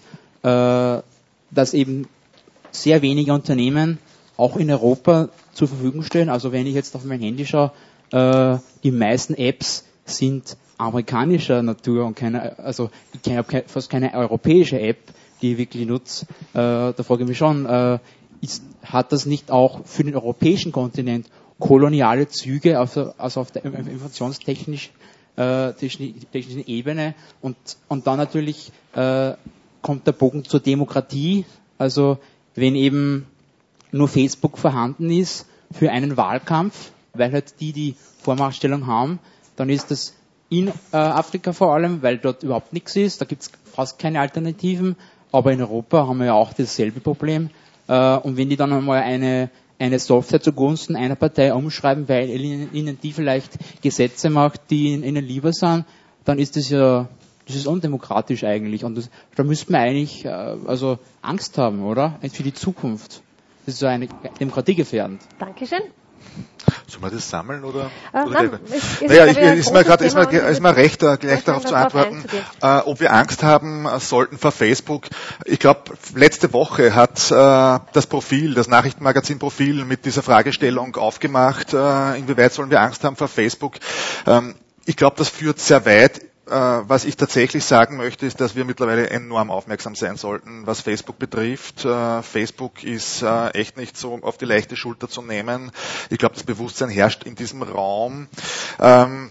äh, dass eben sehr wenige Unternehmen auch in Europa zur Verfügung stehen. Also wenn ich jetzt auf mein Handy schaue, äh, die meisten Apps sind amerikanischer Natur und keine, also ich habe fast keine europäische App, die ich wirklich nutze. Äh, da frage ich mich schon, äh, ist, hat das nicht auch für den europäischen Kontinent koloniale Züge, also, also auf der informationstechnischen äh, technischen Ebene, und, und dann natürlich äh, kommt der Bogen zur Demokratie. Also wenn eben nur Facebook vorhanden ist für einen Wahlkampf, weil halt die die Vormachtstellung haben, dann ist das in äh, Afrika vor allem, weil dort überhaupt nichts ist, da gibt es fast keine Alternativen, aber in Europa haben wir ja auch dasselbe Problem. Äh, und wenn die dann einmal eine eine Software zugunsten einer Partei umschreiben, weil ihnen die vielleicht Gesetze macht, die ihnen lieber sind, dann ist das ja, das ist undemokratisch eigentlich. Und das, da müsste man eigentlich äh, also Angst haben, oder? Für die Zukunft. Das ist so eine demokratiegefährdend. Dankeschön. Sollen wir das sammeln oder? Äh, oder nein, es, es naja, ist, ich, ist mir gerade ist mir, ist mir recht, äh, gleich darauf zu antworten, äh, ob wir Angst haben äh, sollten vor Facebook. Ich glaube, letzte Woche hat äh, das Profil, das Nachrichtenmagazin Profil mit dieser Fragestellung aufgemacht, äh, inwieweit sollen wir Angst haben vor Facebook. Ähm, ich glaube, das führt sehr weit. Was ich tatsächlich sagen möchte, ist, dass wir mittlerweile enorm aufmerksam sein sollten, was Facebook betrifft. Facebook ist echt nicht so auf die leichte Schulter zu nehmen. Ich glaube, das Bewusstsein herrscht in diesem Raum.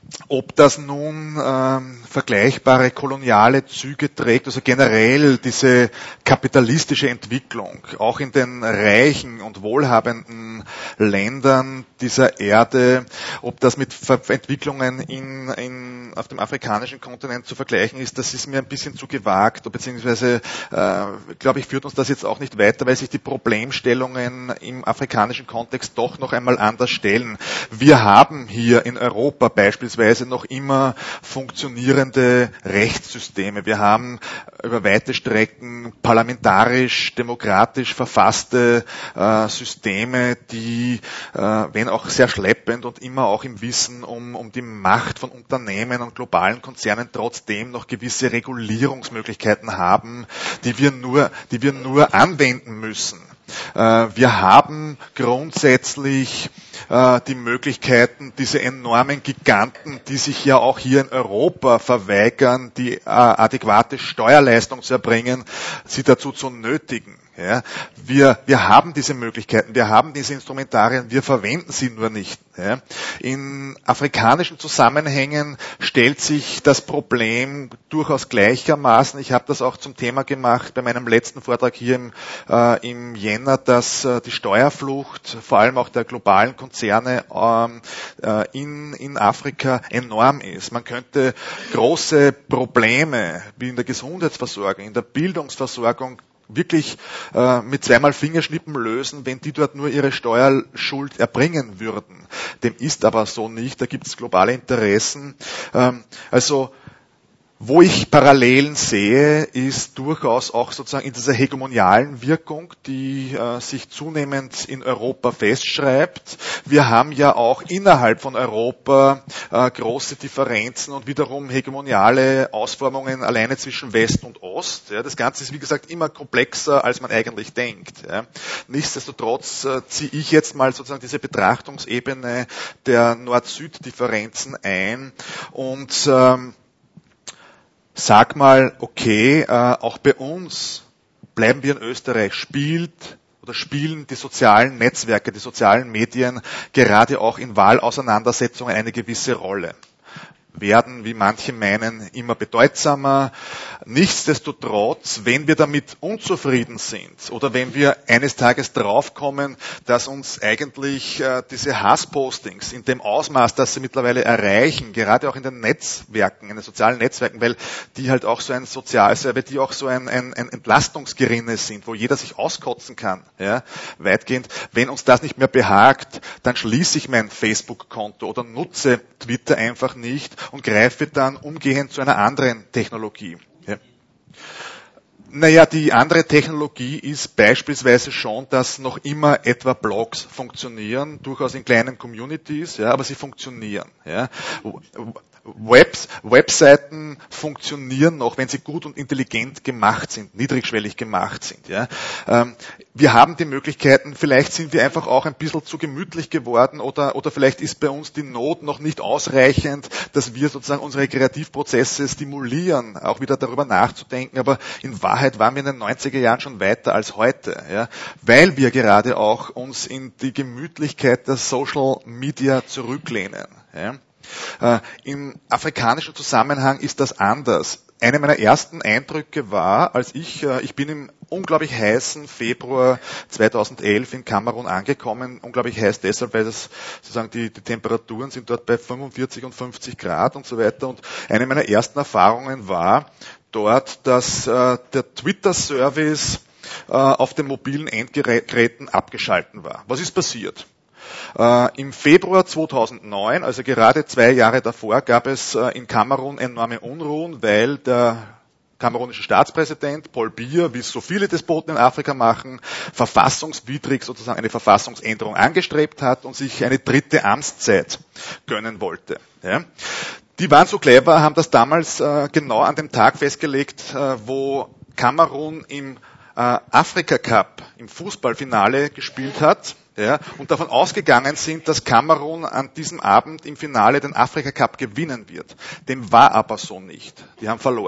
ob das nun ähm, vergleichbare koloniale Züge trägt, also generell diese kapitalistische Entwicklung, auch in den reichen und wohlhabenden Ländern dieser Erde, ob das mit Ver- Entwicklungen in, in, auf dem afrikanischen Kontinent zu vergleichen ist, das ist mir ein bisschen zu gewagt, beziehungsweise, äh, glaube ich, führt uns das jetzt auch nicht weiter, weil sich die Problemstellungen im afrikanischen Kontext doch noch einmal anders stellen. Wir haben hier in Europa beispielsweise noch immer funktionierende Rechtssysteme. Wir haben über weite Strecken parlamentarisch, demokratisch verfasste äh, Systeme, die, äh, wenn auch sehr schleppend und immer auch im Wissen um, um die Macht von Unternehmen und globalen Konzernen trotzdem noch gewisse Regulierungsmöglichkeiten haben, die wir nur, die wir nur anwenden müssen. Wir haben grundsätzlich die Möglichkeiten, diese enormen Giganten, die sich ja auch hier in Europa verweigern, die adäquate Steuerleistung zu erbringen, sie dazu zu nötigen. Ja, wir, wir haben diese Möglichkeiten, wir haben diese Instrumentarien, wir verwenden sie nur nicht. Ja. In afrikanischen Zusammenhängen stellt sich das Problem durchaus gleichermaßen. Ich habe das auch zum Thema gemacht bei meinem letzten Vortrag hier im, äh, im Jänner, dass äh, die Steuerflucht, vor allem auch der globalen Konzerne ähm, äh, in, in Afrika enorm ist. Man könnte große Probleme wie in der Gesundheitsversorgung, in der Bildungsversorgung wirklich äh, mit zweimal Fingerschnippen lösen, wenn die dort nur ihre Steuerschuld erbringen würden. Dem ist aber so nicht, da gibt es globale Interessen. Ähm, also wo ich Parallelen sehe, ist durchaus auch sozusagen in dieser hegemonialen Wirkung, die äh, sich zunehmend in Europa festschreibt. Wir haben ja auch innerhalb von Europa äh, große Differenzen und wiederum hegemoniale Ausformungen alleine zwischen West und Ost. Ja, das Ganze ist, wie gesagt, immer komplexer, als man eigentlich denkt. Ja. Nichtsdestotrotz äh, ziehe ich jetzt mal sozusagen diese Betrachtungsebene der Nord-Süd-Differenzen ein und ähm, sag mal, okay, äh, auch bei uns, bleiben wir in Österreich, spielt oder spielen die sozialen Netzwerke, die sozialen Medien gerade auch in Wahlauseinandersetzungen eine gewisse Rolle. Werden, wie manche meinen, immer bedeutsamer. Nichtsdestotrotz, wenn wir damit unzufrieden sind oder wenn wir eines Tages draufkommen, dass uns eigentlich äh, diese Hasspostings in dem Ausmaß, das sie mittlerweile erreichen, gerade auch in den Netzwerken, in den sozialen Netzwerken, weil die halt auch so ein soziales, weil die auch so ein, ein, ein Entlastungsgerinne sind, wo jeder sich auskotzen kann, ja, weitgehend. Wenn uns das nicht mehr behagt, dann schließe ich mein Facebook-Konto oder nutze Twitter einfach nicht und greife dann umgehend zu einer anderen Technologie. Ja. Naja, die andere Technologie ist beispielsweise schon, dass noch immer etwa Blogs funktionieren, durchaus in kleinen Communities, ja, aber sie funktionieren. Ja. Webs, Webseiten funktionieren noch, wenn sie gut und intelligent gemacht sind, niedrigschwellig gemacht sind. Ja. Ähm, wir haben die Möglichkeiten, vielleicht sind wir einfach auch ein bisschen zu gemütlich geworden oder, oder vielleicht ist bei uns die Not noch nicht ausreichend, dass wir sozusagen unsere Kreativprozesse stimulieren, auch wieder darüber nachzudenken, aber in Wahrheit waren wir in den neunziger Jahren schon weiter als heute, ja, weil wir gerade auch uns in die Gemütlichkeit der Social Media zurücklehnen. Ja. Äh, Im afrikanischen Zusammenhang ist das anders. Eine meiner ersten Eindrücke war, als ich, äh, ich bin im unglaublich heißen Februar zweitausendelf in Kamerun angekommen, unglaublich heiß deshalb, weil das sozusagen die, die Temperaturen sind dort bei fünfundvierzig und fünfzig Grad und so weiter. Und eine meiner ersten Erfahrungen war dort, dass äh, der Twitter-Service äh, auf den mobilen Endgeräten abgeschalten war. Was ist passiert? Äh, Im Februar zweitausendneun, also gerade zwei Jahre davor, gab es äh, in Kamerun enorme Unruhen, weil der kamerunische Staatspräsident Paul Biya, wie es so viele Despoten in Afrika machen, verfassungswidrig sozusagen eine Verfassungsänderung angestrebt hat und sich eine dritte Amtszeit gönnen wollte. Ja. Die waren so clever, haben das damals äh, genau an dem Tag festgelegt, äh, wo Kamerun im äh, Afrika Cup im Fußballfinale gespielt hat. Ja, und davon ausgegangen sind, dass Kamerun an diesem Abend im Finale den Afrika Cup gewinnen wird. Dem war aber so nicht. Die haben verloren.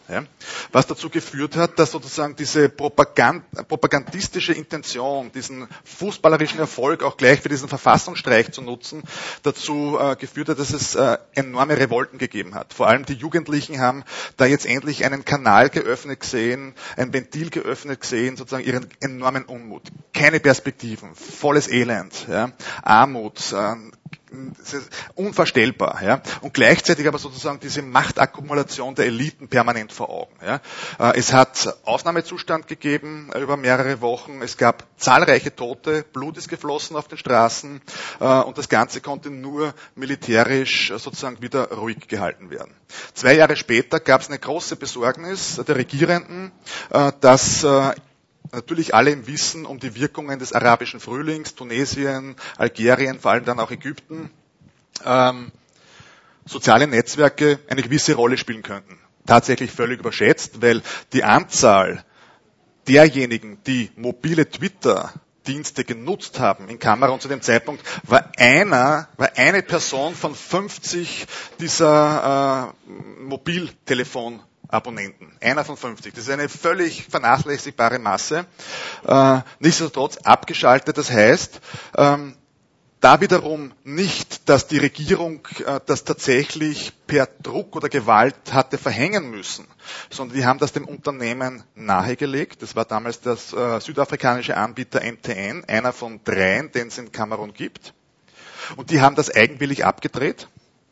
Ja? Was dazu geführt hat, dass sozusagen diese Propagand, propagandistische Intention, diesen fußballerischen Erfolg auch gleich für diesen Verfassungsstreich zu nutzen, dazu äh, geführt hat, dass es äh, enorme Revolten gegeben hat. Vor allem die Jugendlichen haben da jetzt endlich einen Kanal geöffnet gesehen, ein Ventil geöffnet gesehen, sozusagen ihren enormen Unmut. Keine Perspektiven, volles Elend, ja? Armut, äh, unvorstellbar, ja, und gleichzeitig aber sozusagen diese Machtakkumulation der Eliten permanent vor Augen. Ja. Es hat Ausnahmezustand gegeben über mehrere Wochen, es gab zahlreiche Tote, Blut ist geflossen auf den Straßen und das Ganze konnte nur militärisch sozusagen wieder ruhig gehalten werden. Zwei Jahre später gab es eine große Besorgnis der Regierenden, dass natürlich alle im Wissen um die Wirkungen des arabischen Frühlings, Tunesien, Algerien, vor allem dann auch Ägypten, ähm, soziale Netzwerke eine gewisse Rolle spielen könnten. Tatsächlich völlig überschätzt, weil die Anzahl derjenigen, die mobile Twitter-Dienste genutzt haben in Kamerun zu dem Zeitpunkt, war einer, war eine Person von fünfzig dieser äh, Mobiltelefon Abonnenten. Einer von fünfzig. Das ist eine völlig vernachlässigbare Masse. Äh, nichtsdestotrotz abgeschaltet. Das heißt, ähm, da wiederum nicht, dass die Regierung äh, das tatsächlich per Druck oder Gewalt hatte verhängen müssen, sondern die haben das dem Unternehmen nahegelegt. Das war damals das äh, südafrikanische Anbieter M T N, einer von dreien, den es in Kamerun gibt. Und die haben das eigenwillig abgedreht,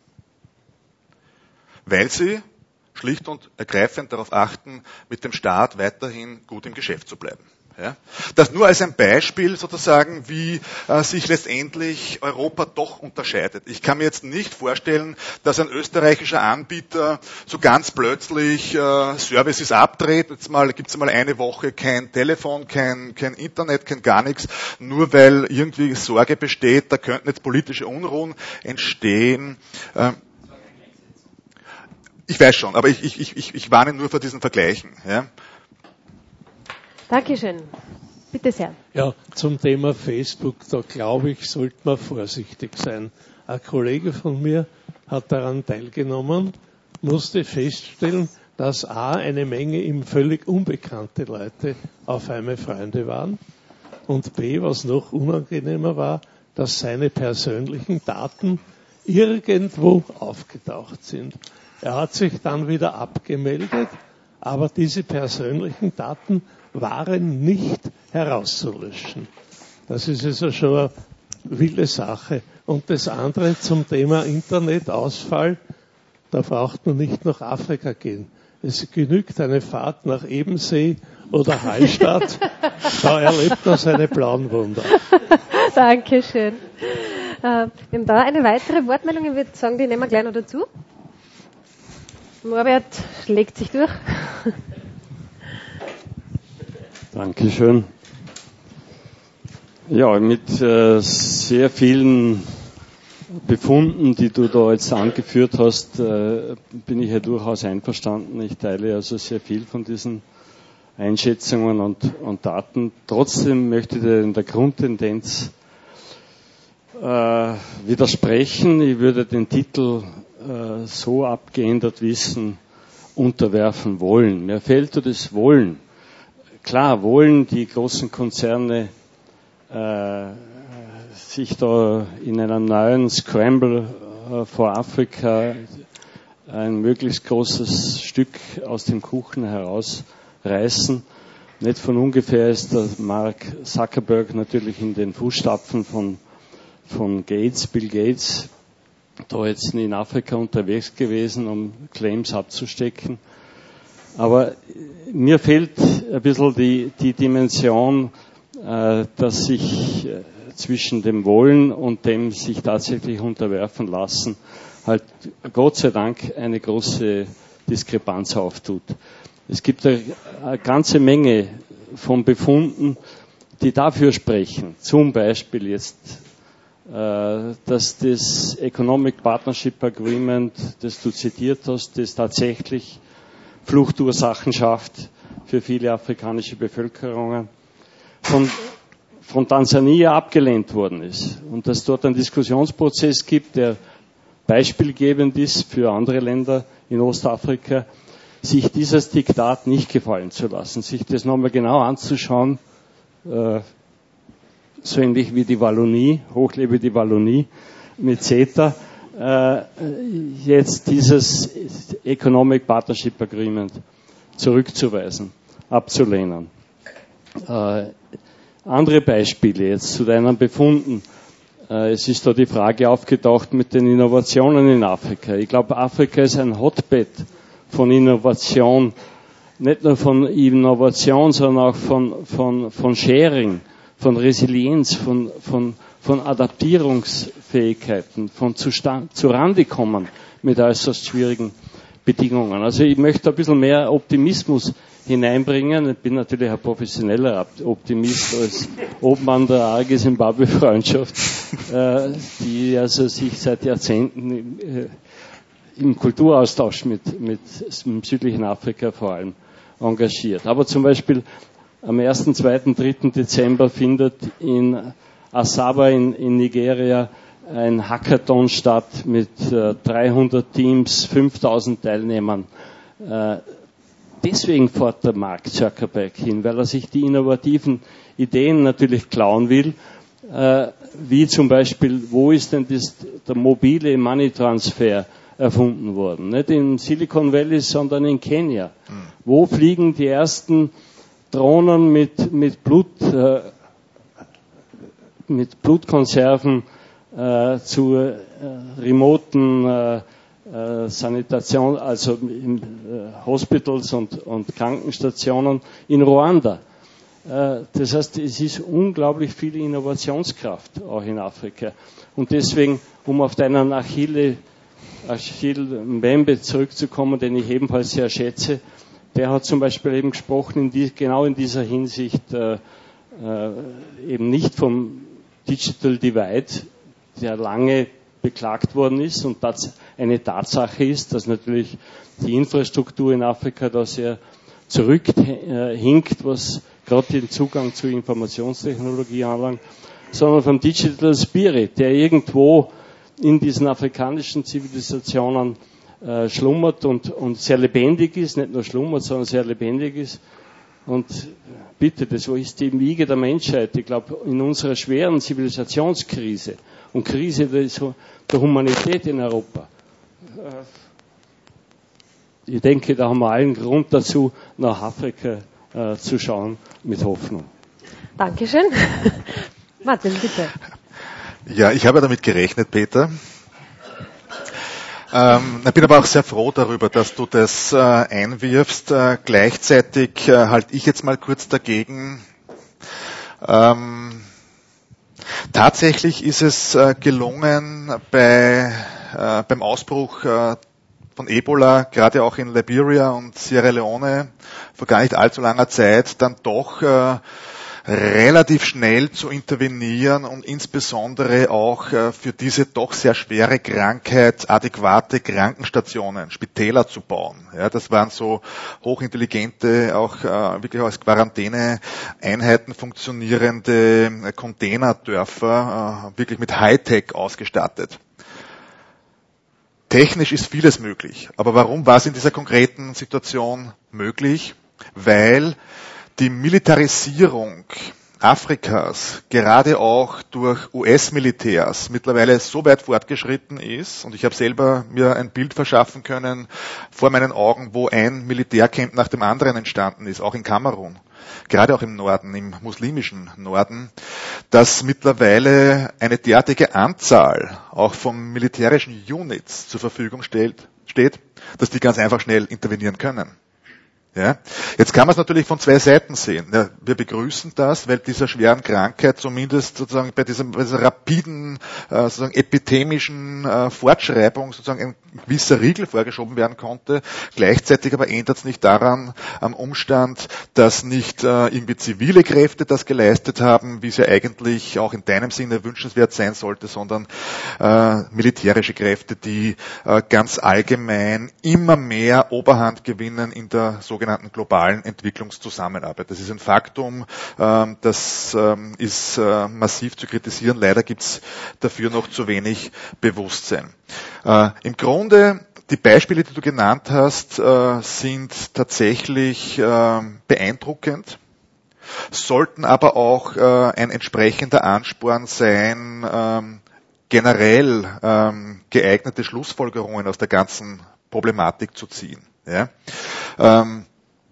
weil sie schlicht und ergreifend darauf achten, mit dem Staat weiterhin gut im Geschäft zu bleiben. Ja? Das nur als ein Beispiel sozusagen, wie äh, sich letztendlich Europa doch unterscheidet. Ich kann mir jetzt nicht vorstellen, dass ein österreichischer Anbieter so ganz plötzlich äh, Services abdreht. Jetzt mal gibt es mal eine Woche kein Telefon, kein, kein Internet, kein gar nichts, nur weil irgendwie Sorge besteht, da könnten jetzt politische Unruhen entstehen. Äh, Ich weiß schon, aber ich, ich, ich, ich warne nur vor diesen Vergleichen. Ja. Dankeschön. Bitte sehr. Ja, zum Thema Facebook, da glaube ich, sollte man vorsichtig sein. Ein Kollege von mir hat daran teilgenommen, musste feststellen, dass A, eine Menge ihm völlig unbekannte Leute auf einmal Freunde waren und B, was noch unangenehmer war, dass seine persönlichen Daten irgendwo aufgetaucht sind. Er hat sich dann wieder abgemeldet, aber diese persönlichen Daten waren nicht herauszulöschen. Das ist also schon eine wilde Sache. Und das andere zum Thema Internetausfall, da braucht man nicht nach Afrika gehen. Es genügt eine Fahrt nach Ebensee oder Hallstatt, da erlebt man seine blauen Wunder. Dankeschön. Äh, wir haben da eine weitere Wortmeldung, ich würde sagen, die nehmen wir gleich noch dazu. Norbert schlägt sich durch. Dankeschön. Ja, mit äh, sehr vielen Befunden, die du da jetzt angeführt hast, äh, bin ich ja durchaus einverstanden. Ich teile also sehr viel von diesen Einschätzungen und, und Daten. Trotzdem möchte ich dir in der Grundtendenz äh, widersprechen. Ich würde den Titel äh, so abgeändert wissen, unterwerfen wollen. Mir fehlt das Wollen. Klar wollen die großen Konzerne äh, sich da in einem neuen Scramble äh, vor Afrika ein möglichst großes Stück aus dem Kuchen herausreißen. Nicht von ungefähr ist der Mark Zuckerberg natürlich in den Fußstapfen von, von Gates, Bill Gates, da jetzt in Afrika unterwegs gewesen, um Claims abzustecken. Aber mir fehlt ein bisschen die, die Dimension, äh, dass sich äh, zwischen dem Wollen und dem sich tatsächlich unterwerfen lassen halt Gott sei Dank eine große Diskrepanz auftut. Es gibt eine, eine ganze Menge von Befunden, die dafür sprechen. Zum Beispiel jetzt, äh, dass das Economic Partnership Agreement, das du zitiert hast, das tatsächlich Fluchtursachen schafft für viele afrikanische Bevölkerungen, von, von Tansania abgelehnt worden ist. Und dass dort einen Diskussionsprozess gibt, der beispielgebend ist für andere Länder in Ostafrika, sich dieses Diktat nicht gefallen zu lassen, sich das nochmal genau anzuschauen, äh, so ähnlich wie die Wallonie, hochlebe die Wallonie mit CETA, äh, jetzt dieses Economic Partnership Agreement zurückzuweisen, abzulehnen. Äh, andere Beispiele jetzt zu deinen Befunden. Äh, es ist da die Frage aufgetaucht mit den Innovationen in Afrika. Ich glaube, Afrika ist ein Hotbed von Innovation, nicht nur von Innovation, sondern auch von, von, von Sharing, von Resilienz, von, von, von Adaptierungsfähigkeiten, von Zustand, zurande kommen mit äußerst schwierigen Bedingungen. Also ich möchte ein bisschen mehr Optimismus hineinbringen. Ich bin natürlich ein professioneller Optimist als Obmann der A G Zimbabwe-Freundschaft, äh, die also sich seit Jahrzehnten äh, im Kulturaustausch mit, mit im südlichen Afrika vor allem engagiert. Aber zum Beispiel am ersten, zweiten, dritten Dezember findet in Asaba in, in Nigeria ein Hackathon statt mit äh, dreihundert Teams, fünftausend Teilnehmern. Äh, deswegen fährt der Mark Zuckerberg hin, weil er sich die innovativen Ideen natürlich klauen will, äh, wie zum Beispiel, wo ist denn das, der mobile Money Transfer erfunden worden? Nicht in Silicon Valley, sondern in Kenia. Mhm. Wo fliegen die ersten Drohnen mit, mit Blut, äh, mit Blutkonserven äh, zu äh, remoten äh, äh, Sanitation, also in äh, Hospitals und, und Krankenstationen in Ruanda. Äh, das heißt, es ist unglaublich viel Innovationskraft auch in Afrika. Und deswegen, um auf deinen Achille, Achille Mbembe zurückzukommen, den ich ebenfalls sehr schätze, der hat zum Beispiel eben gesprochen, in die, genau in dieser Hinsicht äh, äh, eben nicht vom Digital Divide, der lange beklagt worden ist und das eine Tatsache ist, dass natürlich die Infrastruktur in Afrika da sehr zurückhinkt, was gerade den Zugang zu Informationstechnologie anlangt, sondern vom Digital Spirit, der irgendwo in diesen afrikanischen Zivilisationen äh, schlummert und, und sehr lebendig ist, nicht nur schlummert, sondern sehr lebendig ist. Und bitte, das ist die Wiege der Menschheit. Ich glaube, in unserer schweren Zivilisationskrise und Krise der, der Humanität in Europa, äh, ich denke, da haben wir allen Grund dazu, nach Afrika äh, zu schauen, mit Hoffnung. Dankeschön. Martin, bitte. Ja, ich habe damit gerechnet, Peter. Ähm, ich bin aber auch sehr froh darüber, dass du das äh, einwirfst. Äh, gleichzeitig äh, halte ich jetzt mal kurz dagegen. Ähm, tatsächlich ist es äh, gelungen, bei, äh, beim Ausbruch äh, von Ebola, gerade auch in Liberia und Sierra Leone, vor gar nicht allzu langer Zeit, dann doch äh, relativ schnell zu intervenieren und insbesondere auch äh, für diese doch sehr schwere Krankheit adäquate Krankenstationen, Spitäler zu bauen. Ja, das waren so hochintelligente, auch äh, wirklich als Quarantäneeinheiten funktionierende äh, Containerdörfer, äh, wirklich mit Hightech ausgestattet. Technisch ist vieles möglich, aber warum war es in dieser konkreten Situation möglich? Weil die Militarisierung Afrikas gerade auch durch U S-Militärs mittlerweile so weit fortgeschritten ist, und ich habe selber mir ein Bild verschaffen können vor meinen Augen, wo ein Militärcamp nach dem anderen entstanden ist, auch in Kamerun, gerade auch im Norden, im muslimischen Norden, dass mittlerweile eine derartige Anzahl auch von militärischen Units zur Verfügung stellt, steht, dass die ganz einfach schnell intervenieren können. Ja, jetzt kann man es natürlich von zwei Seiten sehen. Ja, wir begrüßen das, weil dieser schweren Krankheit zumindest sozusagen bei, diesem, bei dieser rapiden, äh, sozusagen epidemischen äh, Fortschreibung sozusagen ein gewisser Riegel vorgeschoben werden konnte. Gleichzeitig aber ändert es nicht daran am Umstand, dass nicht äh, irgendwie zivile Kräfte das geleistet haben, wie es ja eigentlich auch in deinem Sinne wünschenswert sein sollte, sondern äh, militärische Kräfte, die äh, ganz allgemein immer mehr Oberhand gewinnen in der sogenannten globalen Entwicklungszusammenarbeit. Das ist ein Faktum, ähm, das ähm, ist äh, massiv zu kritisieren. Leider gibt es dafür noch zu wenig Bewusstsein. Äh, Im Grunde die Beispiele, die du genannt hast, äh, sind tatsächlich äh, beeindruckend, sollten aber auch äh, ein entsprechender Ansporn sein, ähm, generell ähm, geeignete Schlussfolgerungen aus der ganzen Problematik zu ziehen. Ja? Ähm,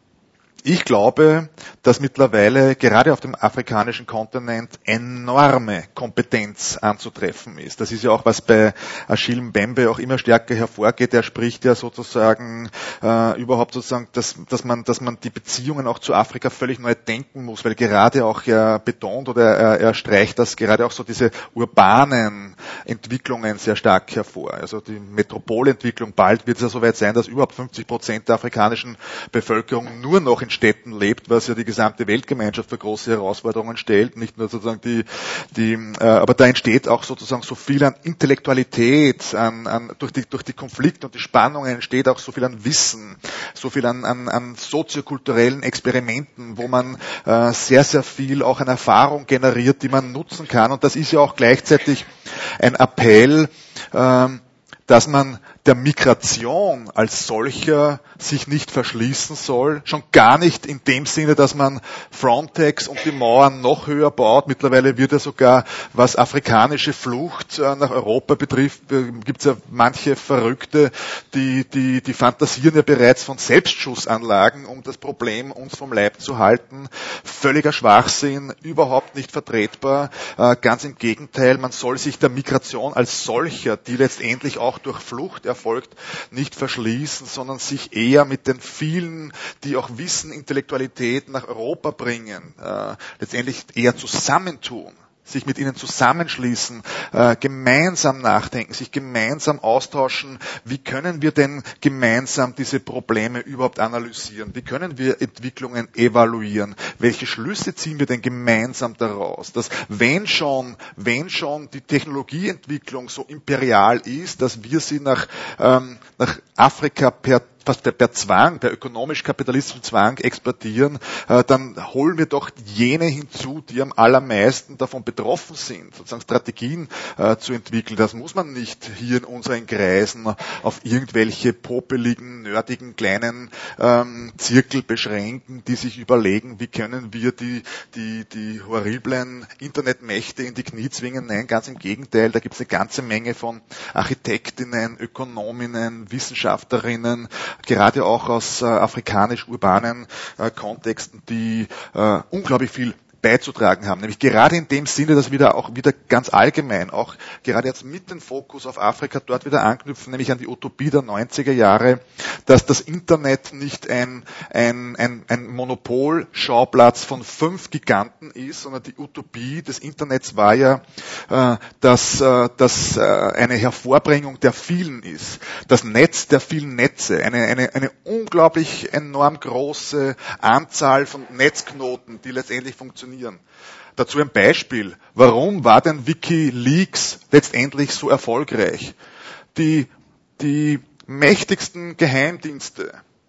Ich glaube, dass mittlerweile gerade auf dem afrikanischen Kontinent enorme Kompetenz anzutreffen ist. Das ist ja auch, was bei Achille Mbembe auch immer stärker hervorgeht. Er spricht ja sozusagen äh, überhaupt sozusagen, dass, dass man, dass man die Beziehungen auch zu Afrika völlig neu denken muss, weil gerade auch er betont oder er, er streicht das gerade auch so diese urbanen Entwicklungen sehr stark hervor. Also die Metropolentwicklung, bald wird es ja soweit sein, dass überhaupt fünfzig Prozent der afrikanischen Bevölkerung nur noch in Städten lebt, was ja die gesamte Weltgemeinschaft für große Herausforderungen stellt, nicht nur sozusagen die, die äh, aber da entsteht auch sozusagen so viel an Intellektualität, an, an durch die durch die Konflikte und die Spannungen entsteht auch so viel an Wissen, so viel an, an, an soziokulturellen Experimenten, wo man äh, sehr, sehr viel auch an Erfahrung generiert, die man nutzen kann. Und das ist ja auch gleichzeitig ein Appell, äh, dass man der Migration als solcher sich nicht verschließen soll, schon gar nicht in dem Sinne, dass man Frontex und die Mauern noch höher baut. Mittlerweile wird ja sogar, was afrikanische Flucht nach Europa betrifft, gibt es ja manche Verrückte, die, die, die fantasieren ja bereits von Selbstschussanlagen, um das Problem uns vom Leib zu halten. Völliger Schwachsinn, überhaupt nicht vertretbar. Ganz im Gegenteil, man soll sich der Migration als solcher, die letztendlich auch durch Flucht erfolgt, nicht verschließen, sondern sich eher mit den vielen, die auch Wissen, Intellektualität nach Europa bringen, äh, letztendlich eher zusammentun, sich mit ihnen zusammenschließen, äh, gemeinsam nachdenken, sich gemeinsam austauschen, wie können wir denn gemeinsam diese Probleme überhaupt analysieren, wie können wir Entwicklungen evaluieren, welche Schlüsse ziehen wir denn gemeinsam daraus, dass wenn schon, wenn schon die Technologieentwicklung so imperial ist, dass wir sie nach, ähm, nach Afrika per fast per Zwang, per ökonomisch-kapitalistischen Zwang exportieren, äh, dann holen wir doch jene hinzu, die am allermeisten davon betroffen sind, sozusagen Strategien äh, zu entwickeln. Das muss man nicht hier in unseren Kreisen auf irgendwelche popeligen, nerdigen, kleinen ähm, Zirkel beschränken, die sich überlegen, wie können wir die, die, die horriblen Internetmächte in die Knie zwingen. Nein, ganz im Gegenteil, da gibt es eine ganze Menge von Architektinnen, Ökonominnen, Wissenschaftlerinnen, gerade auch aus äh, afrikanisch-urbanen äh, Kontexten, die äh, unglaublich viel beizutragen haben, nämlich gerade in dem Sinne, dass wir auch wieder ganz allgemein, auch gerade jetzt mit dem Fokus auf Afrika dort wieder anknüpfen, nämlich an die Utopie der neunziger Jahre, dass das Internet nicht ein, ein, ein, ein Monopolschauplatz von fünf Giganten ist, sondern die Utopie des Internets war ja, äh, dass äh, das äh, eine Hervorbringung der vielen ist, das Netz der vielen Netze, eine, eine, eine unglaublich enorm große Anzahl von Netzknoten, die letztendlich funktionieren. Dazu ein Beispiel. Warum war denn WikiLeaks letztendlich so erfolgreich? Die, die mächtigsten Geheimdienste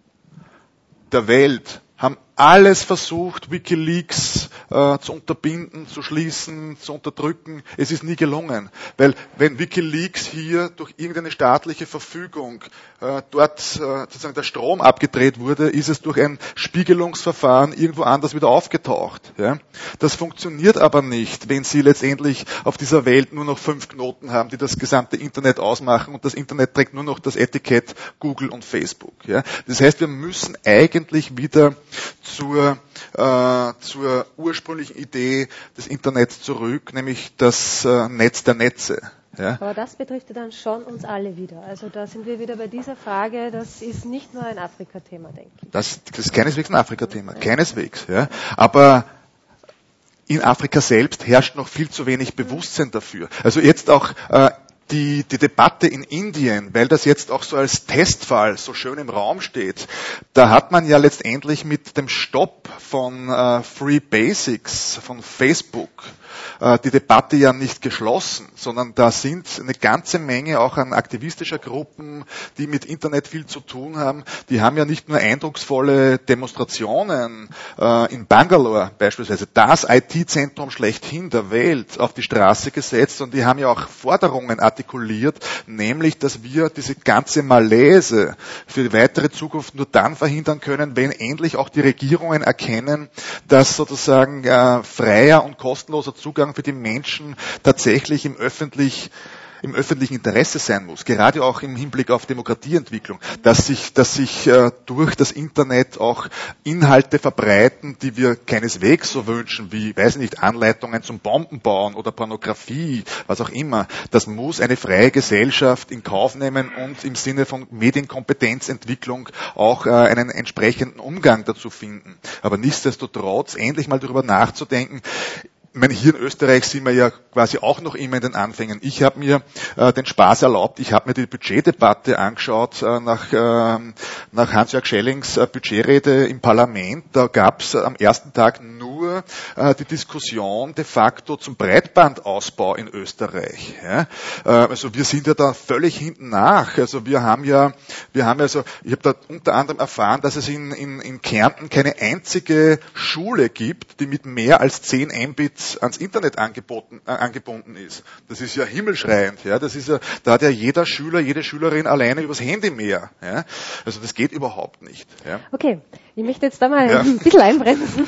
der Welt haben alles versucht, WikiLeaks äh, zu unterbinden, zu schließen, zu unterdrücken. Es ist nie gelungen, weil wenn WikiLeaks hier durch irgendeine staatliche Verfügung äh, dort äh, sozusagen der Strom abgedreht wurde, ist es durch ein Spiegelungsverfahren irgendwo anders wieder aufgetaucht. Ja? Das funktioniert aber nicht, wenn Sie letztendlich auf dieser Welt nur noch fünf Knoten haben, die das gesamte Internet ausmachen und das Internet trägt nur noch das Etikett Google und Facebook. Ja? Das heißt, wir müssen eigentlich wieder zur, äh, zur ursprünglichen Idee des Internets zurück, nämlich das äh, Netz der Netze. Ja. Aber das betrifft ja dann schon uns alle wieder. Also da sind wir wieder bei dieser Frage, das ist nicht nur ein Afrika-Thema, denke ich. Das, das ist keineswegs ein Afrika-Thema, keineswegs. Ja. Aber in Afrika selbst herrscht noch viel zu wenig Bewusstsein dafür. Also jetzt auch äh, Die, die Debatte in Indien, weil das jetzt auch so als Testfall so schön im Raum steht, da hat man ja letztendlich mit dem Stopp von äh, Free Basics, von Facebook, äh, die Debatte ja nicht geschlossen, sondern da sind eine ganze Menge auch an aktivistischer Gruppen, die mit Internet viel zu tun haben. Die haben ja nicht nur eindrucksvolle Demonstrationen äh, in Bangalore beispielsweise, das I T-Zentrum schlechthin der Welt, auf die Straße gesetzt, und die haben ja auch Forderungen artikuliert, nämlich, dass wir diese ganze Malaise für die weitere Zukunft nur dann verhindern können, wenn endlich auch die Regierungen erkennen, dass sozusagen äh, freier und kostenloser Zugang für die Menschen tatsächlich im öffentlich im öffentlichen Interesse sein muss, gerade auch im Hinblick auf Demokratieentwicklung, dass sich, dass sich äh, durch das Internet auch Inhalte verbreiten, die wir keineswegs so wünschen, wie, weiß ich nicht, Anleitungen zum Bombenbauen oder Pornografie, was auch immer. Das muss eine freie Gesellschaft in Kauf nehmen und im Sinne von Medienkompetenzentwicklung auch äh, einen entsprechenden Umgang dazu finden. Aber nichtsdestotrotz endlich mal darüber nachzudenken. Ich meine, hier in Österreich sind wir ja quasi auch noch immer in den Anfängen. Ich habe mir äh, den Spaß erlaubt, ich habe mir die Budgetdebatte angeschaut äh, nach, äh, nach Hans-Jörg Schellings äh, Budgetrede im Parlament. Da gab es äh, am ersten Tag nur äh, die Diskussion de facto zum Breitbandausbau in Österreich. Ja? Äh, also wir sind ja da völlig hinten nach. Also wir haben ja, wir haben also, ich habe da unter anderem erfahren, dass es in, in, in Kärnten keine einzige Schule gibt, die mit mehr als zehn Mbit ans Internet angeboten, äh, angebunden ist. Das ist ja himmelschreiend. Ja? Das ist ja, da hat ja jeder Schüler, jede Schülerin alleine übers Handy mehr. Ja? Also das geht überhaupt nicht. Ja? Okay, ich möchte jetzt da mal Ja. ein bisschen einbremsen.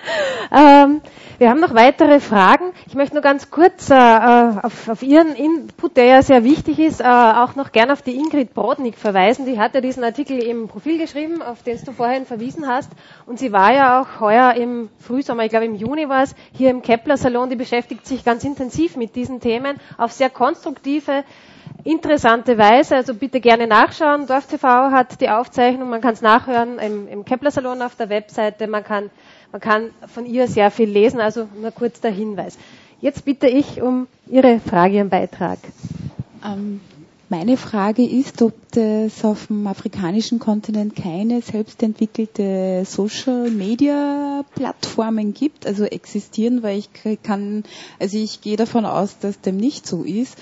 ähm, wir haben noch weitere Fragen. Ich möchte nur ganz kurz äh, auf, auf Ihren Input, der ja sehr wichtig ist, äh, auch noch gern auf die Ingrid Brodnik verweisen. Die hat ja diesen Artikel im Profil geschrieben, auf den du vorhin verwiesen hast. Und sie war ja auch heuer im Frühsommer, ich glaube im Juni war es, hier im Kepler-Salon. Die beschäftigt sich ganz intensiv mit diesen Themen auf sehr konstruktive, interessante Weise. Also bitte gerne nachschauen. DorfTV hat die Aufzeichnung, man kann es nachhören im, im Kepler-Salon auf der Webseite. Man kann, man kann von ihr sehr viel lesen, also nur kurz der Hinweis. Jetzt bitte ich um Ihre Frage, Ihren Beitrag. Ähm, meine Frage ist, ob es auf dem afrikanischen Kontinent keine selbstentwickelte Social-Media-Plattformen gibt, also existieren, weil ich kann, also ich gehe davon aus, dass dem nicht so ist.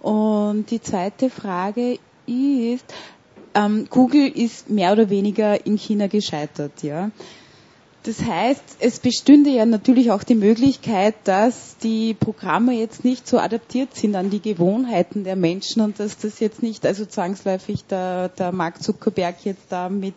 Und die zweite Frage ist, ähm, Google ist mehr oder weniger in China gescheitert, ja. Das heißt, es bestünde ja natürlich auch die Möglichkeit, dass die Programme jetzt nicht so adaptiert sind an die Gewohnheiten der Menschen und dass das jetzt nicht, also zwangsläufig der, der Mark Zuckerberg jetzt da mit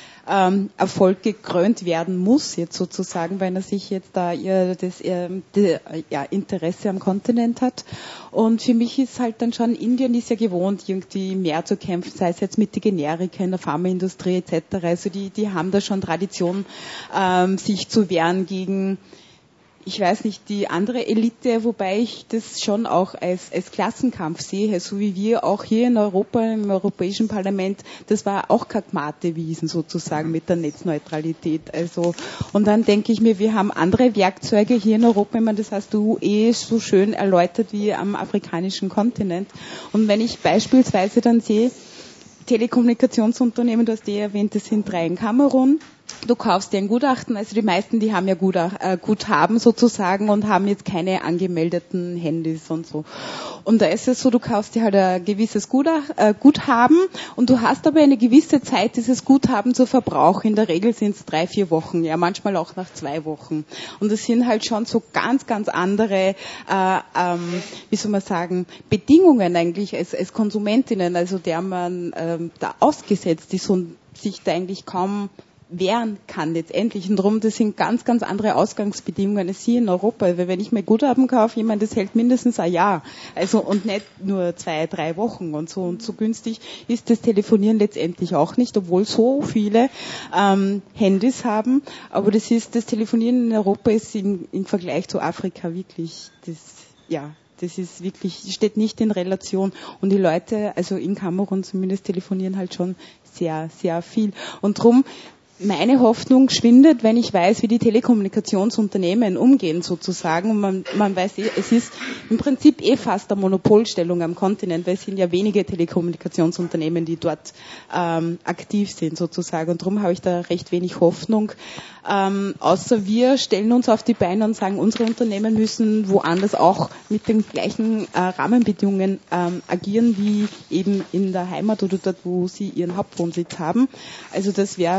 ähm, Erfolg gekrönt werden muss, jetzt sozusagen, weil er sich jetzt da ihr das ähm, die, ja, Interesse am Kontinent hat. Und für mich ist halt dann schon, Indien ist ja gewohnt, irgendwie mehr zu kämpfen, sei es jetzt mit den Generika in der Pharmaindustrie et cetera. Also die, die haben da schon Tradition, ähm, sich zu wehren gegen, ich weiß nicht, die andere Elite, wobei ich das schon auch als, als Klassenkampf sehe, so wie wir auch hier in Europa, im Europäischen Parlament, das war auch Kakmate-Wiesen sozusagen mit der Netzneutralität. Also, und dann denke ich mir, wir haben andere Werkzeuge hier in Europa, ich meine, das hast du eh so schön erläutert wie am afrikanischen Kontinent. Und wenn ich beispielsweise dann sehe, Telekommunikationsunternehmen, du hast eh erwähnt, das sind drei in Kamerun. Du kaufst dir ein Gutachten, also die meisten, die haben ja Guthaben sozusagen und haben jetzt keine angemeldeten Handys und so. Und da ist es so, du kaufst dir halt ein gewisses Guthaben und du hast aber eine gewisse Zeit, dieses Guthaben zu verbrauchen. In der Regel sind es drei, vier Wochen, ja, manchmal auch nach zwei Wochen. Und das sind halt schon so ganz, ganz andere, äh, ähm, wie soll man sagen, Bedingungen eigentlich als, als Konsumentinnen, also der man ähm, da ausgesetzt ist und sich da eigentlich kaum wehren kann letztendlich. Und darum, das sind ganz, ganz andere Ausgangsbedingungen als hier in Europa. Weil wenn ich mir Guthaben kaufe, jemand, das hält mindestens ein Jahr. Also, und nicht nur zwei, drei Wochen und so. Und so günstig ist das Telefonieren letztendlich auch nicht, obwohl so viele ähm, Handys haben. Aber das ist, das Telefonieren in Europa ist in, im Vergleich zu Afrika wirklich, das, ja, das ist wirklich, steht nicht in Relation. Und die Leute, also in Kamerun zumindest, telefonieren halt schon sehr, sehr viel. Und drum, meine Hoffnung schwindet, wenn ich weiß, wie die Telekommunikationsunternehmen umgehen sozusagen. Und man, man weiß, es ist im Prinzip eh fast eine Monopolstellung am Kontinent, weil es sind ja wenige Telekommunikationsunternehmen, die dort ähm, aktiv sind sozusagen. Und darum habe ich da recht wenig Hoffnung. Ähm, außer wir stellen uns auf die Beine und sagen, unsere Unternehmen müssen woanders auch mit den gleichen äh, Rahmenbedingungen ähm, agieren wie eben in der Heimat oder dort, wo sie ihren Hauptwohnsitz haben. Also das wäre für mich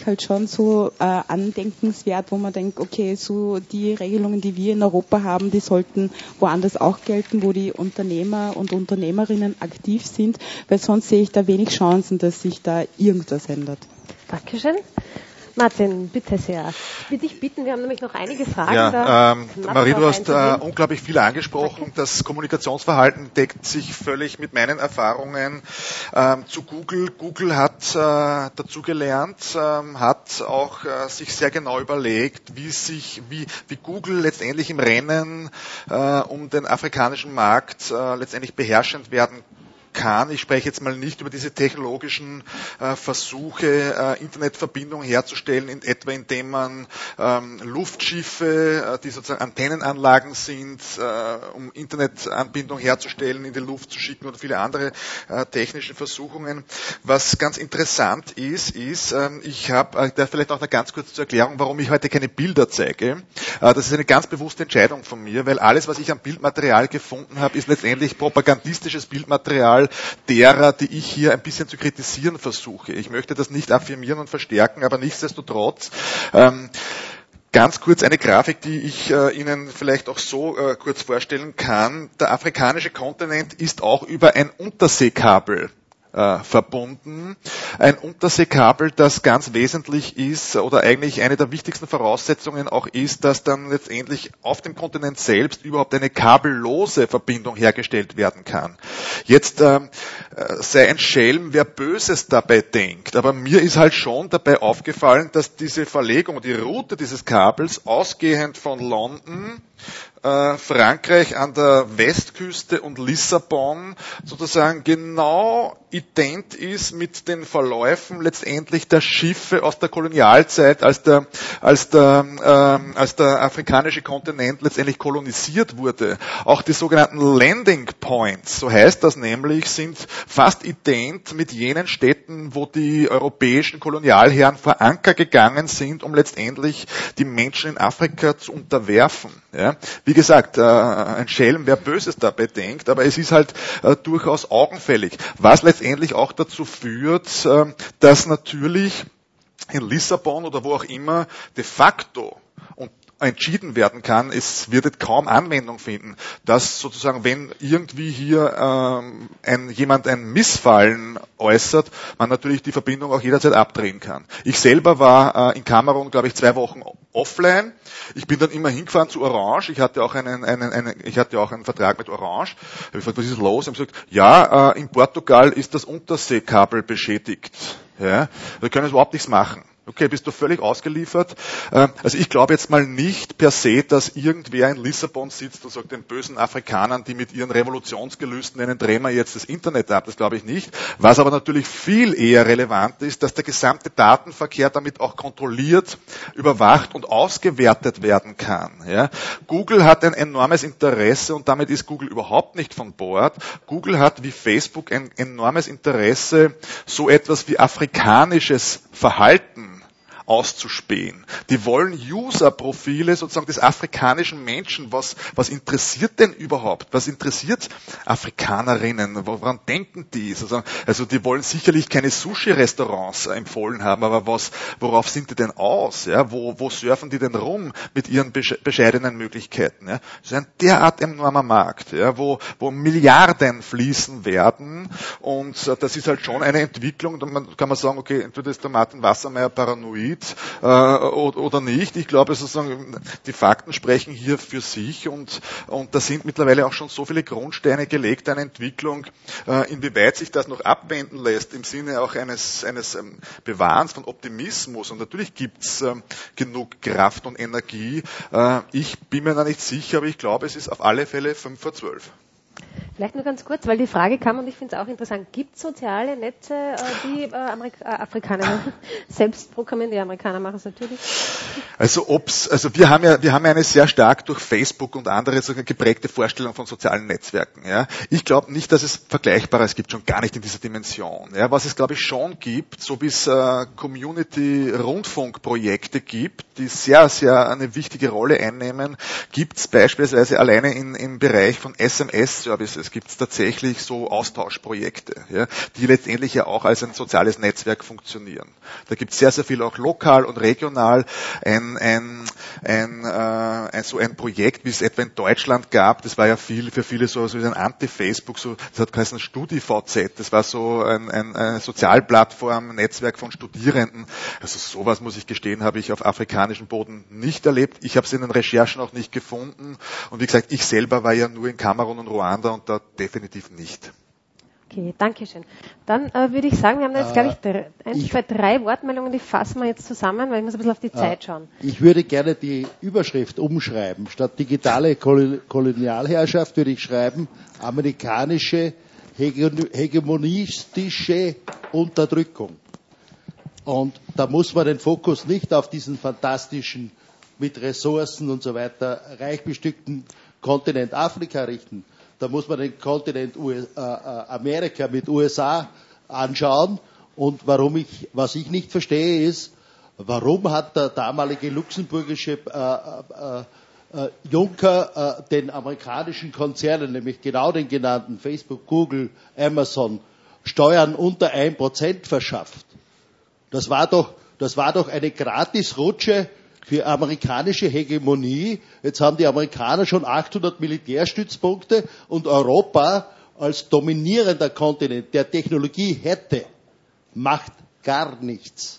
ich halt schon so äh, andenkenswert, wo man denkt, okay, so die Regelungen, die wir in Europa haben, die sollten woanders auch gelten, wo die Unternehmer und Unternehmerinnen aktiv sind, weil sonst sehe ich da wenig Chancen, dass sich da irgendwas ändert. Dankeschön. Martin, bitte sehr. Ich bitte dich bitten, wir haben nämlich noch einige Fragen. Ja, ähm, Marie, du hast äh, unglaublich viel angesprochen. Das Kommunikationsverhalten deckt sich völlig mit meinen Erfahrungen ähm, zu Google. Google hat äh, dazugelernt, ähm, hat auch äh, sich sehr genau überlegt, wie sich, wie, wie Google letztendlich im Rennen äh, um den afrikanischen Markt äh, letztendlich beherrschend werden kann. Ich spreche jetzt mal nicht über diese technologischen äh, Versuche, äh, Internetverbindung herzustellen, in etwa indem man ähm, Luftschiffe, äh, die sozusagen Antennenanlagen sind, äh, um Internetanbindung herzustellen, in die Luft zu schicken oder viele andere äh, technische Versuchungen. Was ganz interessant ist, ist, äh, ich habe, äh, vielleicht auch noch ganz kurz zur Erklärung, warum ich heute keine Bilder zeige. Äh, das ist eine ganz bewusste Entscheidung von mir, weil alles, was ich an Bildmaterial gefunden habe, ist letztendlich propagandistisches Bildmaterial derer, die ich hier ein bisschen zu kritisieren versuche. Ich möchte das nicht affirmieren und verstärken, aber nichtsdestotrotz ähm, ganz kurz eine Grafik, die ich äh, Ihnen vielleicht auch so äh, kurz vorstellen kann. Der afrikanische Kontinent ist auch über ein Unterseekabel äh, verbunden. Ein Unterseekabel, das ganz wesentlich ist oder eigentlich eine der wichtigsten Voraussetzungen auch ist, dass dann letztendlich auf dem Kontinent selbst überhaupt eine kabellose Verbindung hergestellt werden kann. Jetzt ähm, sei ein Schelm, wer Böses dabei denkt, aber mir ist halt schon dabei aufgefallen, dass diese Verlegung, die Route dieses Kabels ausgehend von London, äh, Frankreich an der Westküste und Lissabon sozusagen genau ident ist mit den Verläufen letztendlich der Schiffe aus der Kolonialzeit, als der, als der, ähm, als der afrikanische Kontinent letztendlich kolonisiert wurde. Auch die sogenannten Landing Points, so heißt das nämlich, sind fast ident mit jenen Städten, wo die europäischen Kolonialherren vor Anker gegangen sind, um letztendlich die Menschen in Afrika zu unterwerfen. Ja? Wie gesagt, äh, ein Schelm, wer Böses dabei denkt, aber es ist halt äh, durchaus augenfällig, was letztendlich auch dazu führt, äh, dass natürlich in Lissabon oder wo auch immer de facto und entschieden werden kann, es wird kaum Anwendung finden, dass sozusagen, wenn irgendwie hier ähm, ein, jemand ein Missfallen äußert, man natürlich die Verbindung auch jederzeit abdrehen kann. Ich selber war äh, in Kamerun, glaube ich, zwei Wochen offline. Ich bin dann immer hingefahren zu Orange. Ich hatte auch einen, einen, einen ich hatte auch einen Vertrag mit Orange. Ich habe gefragt, was ist los? Ich habe gesagt, ja, äh, in Portugal ist das Unterseekabel beschädigt. Ja, wir können überhaupt nichts machen. Okay, bist du völlig ausgeliefert. Also ich glaube jetzt mal nicht per se, dass irgendwer in Lissabon sitzt und sagt den bösen Afrikanern, die mit ihren Revolutionsgelüsten, denen drehen wir jetzt das Internet ab. Das glaube ich nicht. Was aber natürlich viel eher relevant ist, dass der gesamte Datenverkehr damit auch kontrolliert, überwacht und ausgewertet werden kann. Ja? Google hat ein enormes Interesse und damit ist Google überhaupt nicht von Bord. Google hat wie Facebook ein enormes Interesse, so etwas wie afrikanisches Verhalten auszuspähen. Die wollen User-Profile sozusagen des afrikanischen Menschen. Was, was interessiert denn überhaupt? Was interessiert Afrikanerinnen? Woran denken die? Also die wollen sicherlich keine Sushi-Restaurants empfohlen haben, aber was, worauf sind die denn aus? Ja? Wo, wo surfen die denn rum mit ihren bescheidenen Möglichkeiten? Ja? Das ist ein derart enormer Markt, ja? wo, wo Milliarden fließen werden und das ist halt schon eine Entwicklung. Da kann man sagen, okay, entweder ist der Martin Wassermeier paranoid äh, oder nicht. Ich glaube, sozusagen, die Fakten sprechen hier für sich und, und da sind mittlerweile auch schon so viele Grundsteine gelegt, eine Entwicklung, äh, inwieweit sich das noch abwenden lässt, im Sinne auch eines, eines ähm, Bewahrens von Optimismus. Und natürlich gibt's ähm, genug Kraft und Energie. Äh, ich bin mir da nicht sicher, aber ich glaube, es ist auf alle Fälle fünf vor zwölf. Vielleicht nur ganz kurz, weil die Frage kam und ich finde es auch interessant. Gibt es soziale Netze, äh, die äh, Amerik- äh, Afrikaner selbst programmieren? Die Amerikaner machen es natürlich. Also ob's, also wir haben ja, wir haben ja eine sehr stark durch Facebook und andere so geprägte Vorstellung von sozialen Netzwerken. Ja. Ich glaube nicht, dass es Vergleichbares gibt, schon gar nicht in dieser Dimension. Ja. Was es, glaube ich, schon gibt, so wie es äh, Community-Rundfunkprojekte gibt, die sehr, sehr eine wichtige Rolle einnehmen, gibt es beispielsweise alleine in, im Bereich von S M S-Services Services gibt es tatsächlich so Austauschprojekte, ja, die letztendlich ja auch als ein soziales Netzwerk funktionieren. Da gibt es sehr, sehr viel auch lokal und regional. Ein, ein, ein, äh, ein, so ein Projekt, wie es etwa in Deutschland gab, das war ja viel für viele so, so ein Anti-Facebook, so, das hat geheißen StudiVZ, das war so ein, ein, eine Sozialplattform, Netzwerk von Studierenden. Also sowas, muss ich gestehen, habe ich auf afrikanischem Boden nicht erlebt. Ich habe es in den Recherchen auch nicht gefunden. Und wie gesagt, ich selber war ja nur in Kamerun und Ruanda und da definitiv nicht. Okay, danke schön. Dann äh, würde ich sagen, wir haben da jetzt, glaube ich, drei, eins, zwei, drei Wortmeldungen, die fassen wir jetzt zusammen, weil ich muss ein bisschen auf die äh, Zeit schauen. Ich würde gerne die Überschrift umschreiben. Statt digitale Kolonialherrschaft würde ich schreiben, amerikanische hegemonistische Unterdrückung. Und da muss man den Fokus nicht auf diesen fantastischen, mit Ressourcen und so weiter, reich bestückten Kontinent Afrika richten. Da muss man den Kontinent U S, äh, Amerika mit U S A anschauen. Und warum ich, was ich nicht verstehe, ist, warum hat der damalige luxemburgische äh, äh, Juncker äh, den amerikanischen Konzernen, nämlich genau den genannten Facebook, Google, Amazon, Steuern unter ein Prozent verschafft? Das war doch, das war doch eine Gratisrutsche für amerikanische Hegemonie. Jetzt haben die Amerikaner schon achthundert Militärstützpunkte und Europa als dominierender Kontinent, der Technologie hätte, macht gar nichts.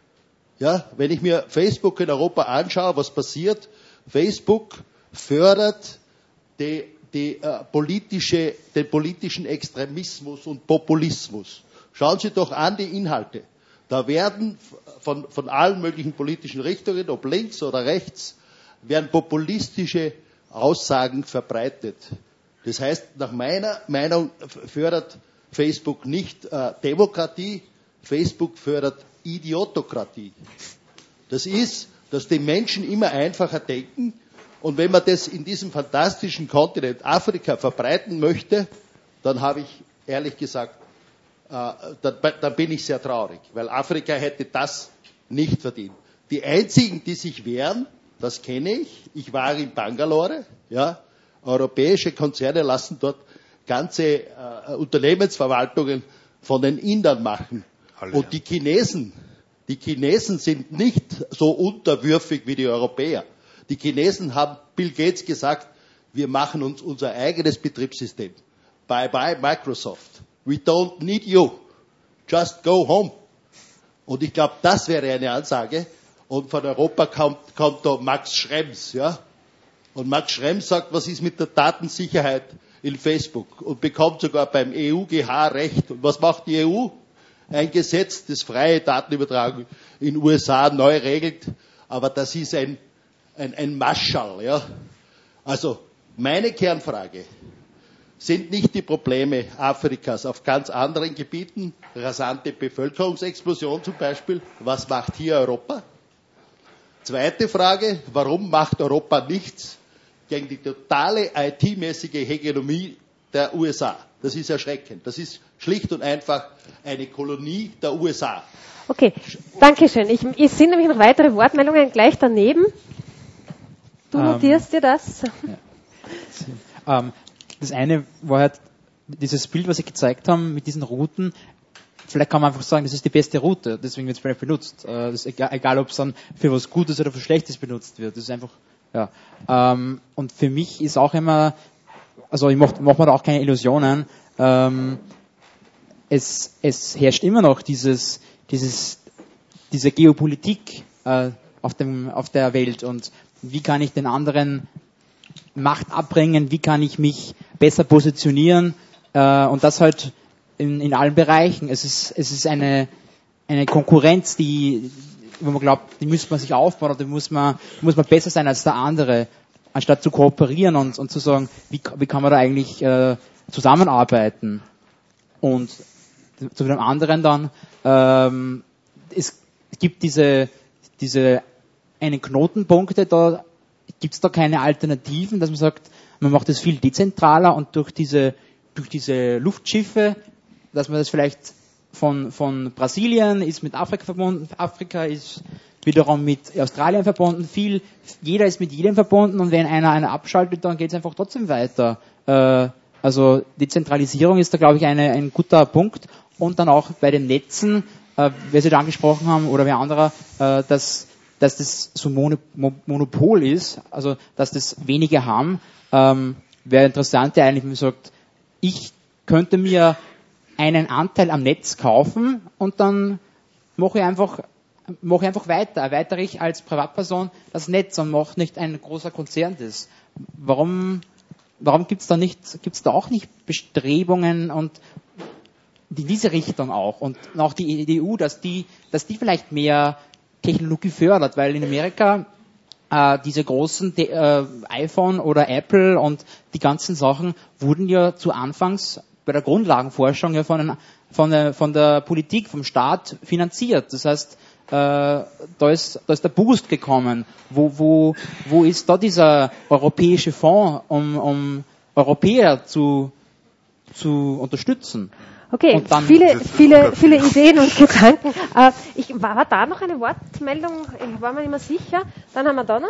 Ja, wenn ich mir Facebook in Europa anschaue, was passiert? Facebook fördert die, die, äh, politische, den politischen Extremismus und Populismus. Schauen Sie doch an die Inhalte. Da werden von, von allen möglichen politischen Richtungen, ob links oder rechts, werden populistische Aussagen verbreitet. Das heißt, nach meiner Meinung fördert Facebook nicht äh, Demokratie, Facebook fördert Idiotokratie. Das ist, dass die Menschen immer einfacher denken und wenn man das in diesem fantastischen Kontinent Afrika verbreiten möchte, dann habe ich ehrlich gesagt, äh, dann, dann bin ich sehr traurig, weil Afrika hätte das nicht verdient. Die einzigen, die sich wehren, das kenne ich, ich war in Bangalore, ja, europäische Konzerne lassen dort ganze äh, Unternehmensverwaltungen von den Indern machen. Alle, und die Chinesen, die Chinesen sind nicht so unterwürfig wie die Europäer. Die Chinesen haben Bill Gates gesagt, wir machen uns unser eigenes Betriebssystem. Bye bye Microsoft. We don't need you. Just go home. Und ich glaube, das wäre eine Ansage. Und von Europa kommt, kommt da Max Schrems, ja. Und Max Schrems sagt, was ist mit der Datensicherheit in Facebook? Und bekommt sogar beim E U G H Recht. Und was macht die E U? Ein Gesetz, das freie Datenübertragung in den U S A neu regelt. Aber das ist ein, ein, ein Marschall, ja. Also, meine Kernfrage, sind nicht die Probleme Afrikas auf ganz anderen Gebieten, rasante Bevölkerungsexplosion zum Beispiel, was macht hier Europa? Zweite Frage, warum macht Europa nichts gegen die totale I T-mäßige Hegemonie der U S A? Das ist erschreckend. Das ist schlicht und einfach eine Kolonie der U S A. Okay, danke schön. Ich, es sind nämlich noch weitere Wortmeldungen gleich daneben. Du notierst ähm, dir das? Ja. Ähm, das eine war halt dieses Bild, was Sie gezeigt haben mit diesen Routen. Vielleicht kann man einfach sagen, das ist die beste Route, deswegen wird es vielleicht benutzt. Das ist egal, egal ob es dann für was Gutes oder für Schlechtes benutzt wird. Das ist einfach, ja. Ähm, und für mich ist auch immer, also ich mache mach mir da auch keine Illusionen, ähm, es, es herrscht immer noch dieses, dieses, diese Geopolitik äh, auf, dem, auf der Welt und wie kann ich den anderen Macht abbringen, wie kann ich mich besser positionieren äh, und das halt in, in allen Bereichen. Es ist, es ist eine, eine Konkurrenz, die, wo man glaubt, die muss man sich aufbauen oder die muss man, muss man besser sein als der andere, anstatt zu kooperieren und, und zu sagen, wie, wie kann man da eigentlich äh, zusammenarbeiten. Und zu dem anderen dann, ähm, es gibt diese, diese einen Knotenpunkte, da gibt es da keine Alternativen, dass man sagt, man macht das viel dezentraler und durch diese, durch diese Luftschiffe, dass man das vielleicht von, von Brasilien ist mit Afrika verbunden, Afrika ist wiederum mit Australien verbunden, viel, jeder ist mit jedem verbunden und wenn einer einer abschaltet, dann geht es einfach trotzdem weiter. Äh, Also Dezentralisierung ist da, glaube ich, eine, ein guter Punkt. Und dann auch bei den Netzen, äh, wer Sie da angesprochen haben oder wer anderer, äh, dass, dass das so Mono, Monopol ist, also dass das wenige haben, ähm, wäre interessant, der eigentlich mir sagt, ich könnte mir einen Anteil am Netz kaufen und dann mache ich einfach, mache ich einfach weiter, erweitere ich als Privatperson das Netz und mache nicht ein großer Konzern das. Warum, warum gibt's da nicht, gibt's da auch nicht Bestrebungen und in diese Richtung auch und auch die E U, dass die, dass die vielleicht mehr Technologie fördert, weil in Amerika äh, diese großen äh, iPhone oder Apple und die ganzen Sachen wurden ja zu Anfangs bei der Grundlagenforschung ja von, von, der, von der Politik, vom Staat finanziert. Das heißt, äh, da ist, da ist der Boost gekommen. Wo, wo, wo ist da dieser europäische Fonds, um, um Europäer zu, zu unterstützen? Okay, viele, viele, viele Ideen und Gedanken. Äh, ich, war, war da noch eine Wortmeldung? Ich war mir nicht mehr sicher. Dann haben wir da noch.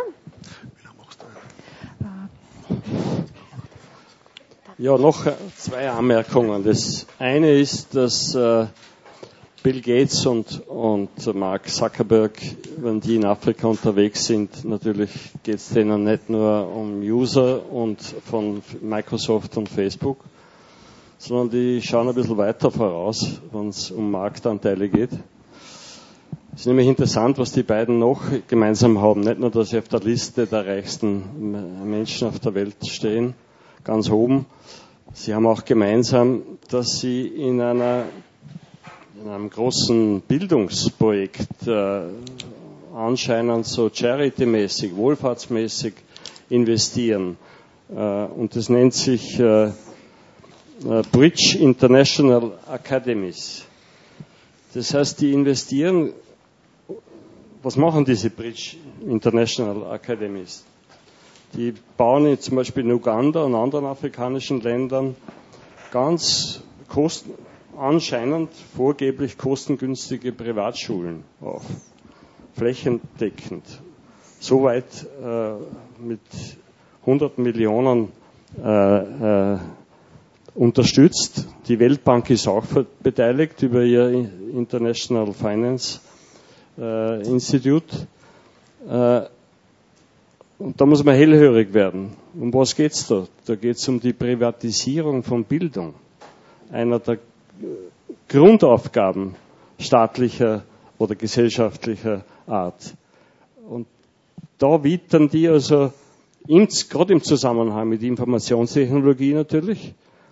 Ja, noch zwei Anmerkungen. Das eine ist, dass äh, Bill Gates und, und Mark Zuckerberg, wenn die in Afrika unterwegs sind, natürlich geht es denen nicht nur um User und von Microsoft und Facebook, sondern die schauen ein bisschen weiter voraus, wenn es um Marktanteile geht. Es ist nämlich interessant, was die beiden noch gemeinsam haben. Nicht nur, dass sie auf der Liste der reichsten Menschen auf der Welt stehen, ganz oben. Sie haben auch gemeinsam, dass sie in, einer, in einem großen Bildungsprojekt äh, anscheinend so charity-mäßig, wohlfahrtsmäßig investieren. Äh, und das nennt sich äh, Bridge International Academies. Das heißt, die investieren, was machen diese Bridge International Academies? Die bauen jetzt zum Beispiel in Uganda und anderen afrikanischen Ländern ganz kosten, anscheinend vorgeblich kostengünstige Privatschulen auf. Flächendeckend. Soweit äh, mit hunderten Millionen äh, äh, unterstützt. Die Weltbank ist auch beteiligt über ihr International Finance äh, Institute. Äh, und da muss man hellhörig werden. Um was geht's da? Da geht's um die Privatisierung von Bildung. Einer der Grundaufgaben staatlicher oder gesellschaftlicher Art. Und da wittern die also, im, gerade im Zusammenhang mit Informationstechnologie natürlich,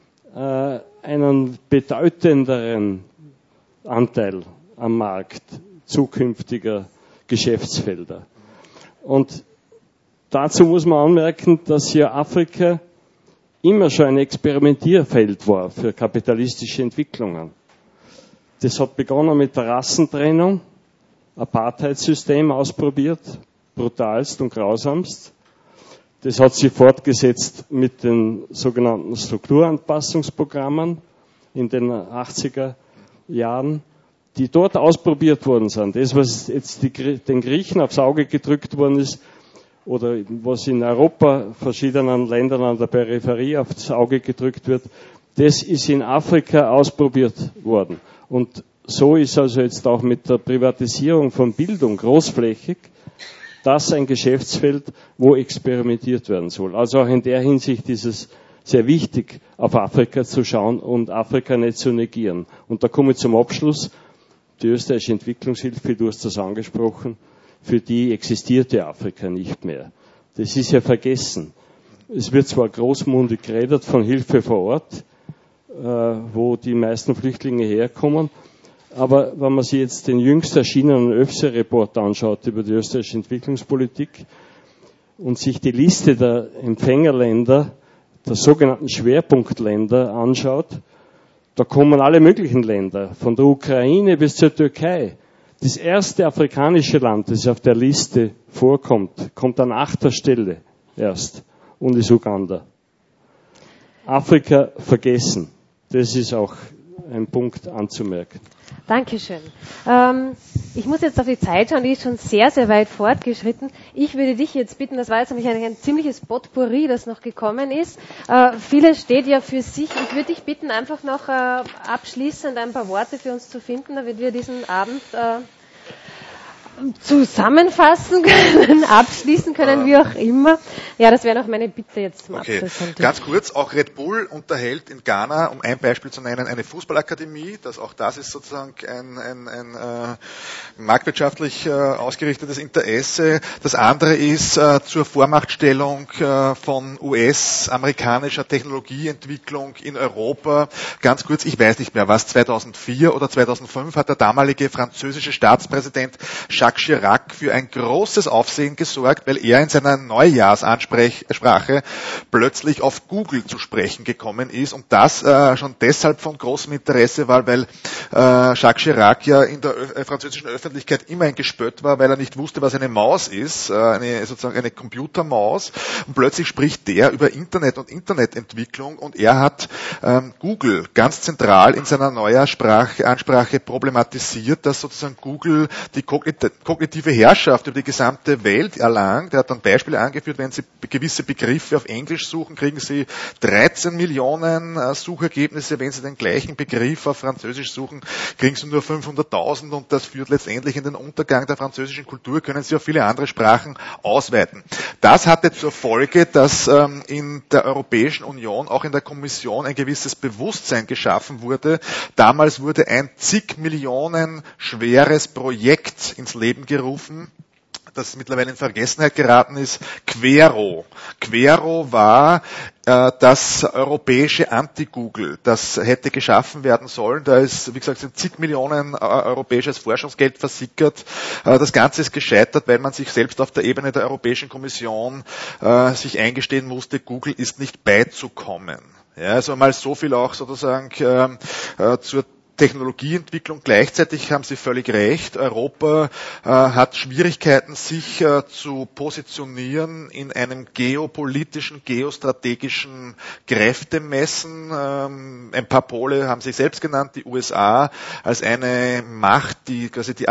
einen bedeutenderen Anteil am Markt zukünftiger Geschäftsfelder. Und dazu muss man anmerken, dass hier Afrika immer schon ein Experimentierfeld war für kapitalistische Entwicklungen. Das hat begonnen mit der Rassentrennung, Apartheidssystem ausprobiert, brutalst und grausamst. Das hat sich fortgesetzt mit den sogenannten Strukturanpassungsprogrammen in den achtziger Jahren, die dort ausprobiert worden sind. Das, was jetzt die, den Griechen aufs Auge gedrückt worden ist, oder was in Europa, verschiedenen Ländern an der Peripherie aufs Auge gedrückt wird, das ist in Afrika ausprobiert worden. Und so ist also jetzt auch mit der Privatisierung von Bildung großflächig das ein Geschäftsfeld, wo experimentiert werden soll. Also auch in der Hinsicht ist es sehr wichtig, auf Afrika zu schauen und Afrika nicht zu negieren. Und da komme ich zum Abschluss. Die österreichische Entwicklungshilfe, du hast das angesprochen, für die existierte Afrika nicht mehr. Das ist ja vergessen. Es wird zwar großmundig geredet von Hilfe vor Ort, äh, wo die meisten Flüchtlinge herkommen, aber wenn man sich jetzt den jüngst erschienenen ÖFSE-Report anschaut über die österreichische Entwicklungspolitik und sich die Liste der Empfängerländer, der sogenannten Schwerpunktländer anschaut, da kommen alle möglichen Länder, von der Ukraine bis zur Türkei. Das erste afrikanische Land, das auf der Liste vorkommt, kommt an achter Stelle erst und ist Uganda. Afrika vergessen. Das ist auch ein Punkt anzumerken. Dankeschön. Ähm, ich muss jetzt auf die Zeit schauen, die ist schon sehr, sehr weit fortgeschritten. Ich würde dich jetzt bitten, das war jetzt nämlich ein, ein ziemliches Potpourri, das noch gekommen ist. Äh, vieles steht ja für sich. Ich würde dich bitten, einfach noch äh, abschließend ein paar Worte für uns zu finden, damit wir diesen Abend äh, zusammenfassen können, abschließen können, wie auch immer. Ja, das wäre noch meine Bitte jetzt zum okay. Abschluss. Ganz kurz, auch Red Bull unterhält in Ghana, um ein Beispiel zu nennen, eine Fußballakademie. Das, auch das ist sozusagen ein, ein, ein äh, marktwirtschaftlich äh, ausgerichtetes Interesse. Das andere ist äh, zur Vormachtstellung äh, von U S-amerikanischer Technologieentwicklung in Europa. Ganz kurz, ich weiß nicht mehr, was zweitausendvier oder zweitausendfünf hat der damalige französische Staatspräsident Jacques Chirac für ein großes Aufsehen gesorgt, weil er in seiner Neujahrsansprache plötzlich auf Google zu sprechen gekommen ist und das äh, schon deshalb von großem Interesse war, weil äh, Jacques Chirac ja in der Ö- französischen Öffentlichkeit immer ein Gespött war, weil er nicht wusste, was eine Maus ist, äh, eine, sozusagen eine Computermaus, und plötzlich spricht der über Internet und Internetentwicklung und er hat ähm, Google ganz zentral in seiner Neujahrsansprache problematisiert, dass sozusagen Google die kognitive Herrschaft über die gesamte Welt erlangt. Er hat dann Beispiele angeführt, wenn Sie gewisse Begriffe auf Englisch suchen, kriegen Sie dreizehn Millionen Suchergebnisse. Wenn Sie den gleichen Begriff auf Französisch suchen, kriegen Sie nur fünfhunderttausend und das führt letztendlich in den Untergang der französischen Kultur, können Sie auf viele andere Sprachen ausweiten. Das hatte zur Folge, dass ähm, in der Europäischen Union, auch in der Kommission, ein gewisses Bewusstsein geschaffen wurde. Damals wurde ein zig Millionen schweres Projekt ins Leben gerufen, das mittlerweile in Vergessenheit geraten ist, Quero. Quero war äh, das europäische Anti-Google. Das hätte geschaffen werden sollen. Da ist, wie gesagt, sind zig Millionen äh, europäisches Forschungsgeld versickert. Äh, das Ganze ist gescheitert, weil man sich selbst auf der Ebene der Europäischen Kommission äh, sich eingestehen musste, Google ist nicht beizukommen. Ja, also mal so viel auch sozusagen äh, äh, zur Technologieentwicklung. Gleichzeitig haben Sie völlig recht. Europa äh, hat Schwierigkeiten, sich äh, zu positionieren in einem geopolitischen, geostrategischen Kräftemessen. Ähm, ein paar Pole haben Sie selbst genannt, die U S A als eine Macht, die quasi die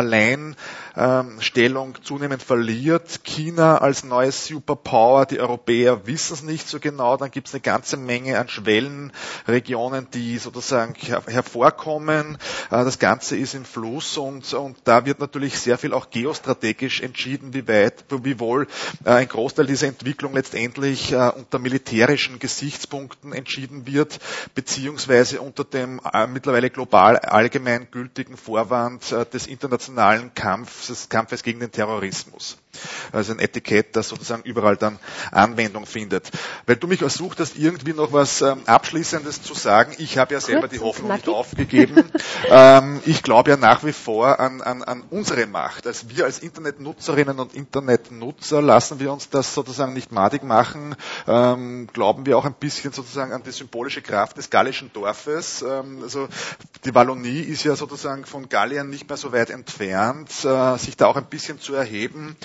Alleinstellung zunehmend verliert. China als neues Superpower. Die Europäer wissen es nicht so genau. Dann gibt es eine ganze Menge an Schwellenregionen, die sozusagen her- hervorkommen. Das Ganze ist im Fluss und, und da wird natürlich sehr viel auch geostrategisch entschieden, wie weit, wie wohl äh, ein Großteil dieser Entwicklung letztendlich äh, unter militärischen Gesichtspunkten entschieden wird, beziehungsweise unter dem äh, mittlerweile global allgemein gültigen Vorwand äh, des internationalen Kampfes, des Kampfes gegen den Terrorismus. Also ein Etikett, das sozusagen überall dann Anwendung findet. Weil du mich ersucht hast, irgendwie noch was ähm, Abschließendes zu sagen. Ich habe ja selber Kurz die Hoffnung knackig. nicht aufgegeben. ähm, ich glaube ja nach wie vor an, an, an unsere Macht. Also wir als Internetnutzerinnen und Internetnutzer lassen wir uns das sozusagen nicht madig machen. Ähm, glauben wir auch ein bisschen sozusagen an die symbolische Kraft des gallischen Dorfes. Ähm, also die Wallonie ist ja sozusagen von Gallien nicht mehr so weit entfernt, äh, sich da auch ein bisschen zu erheben.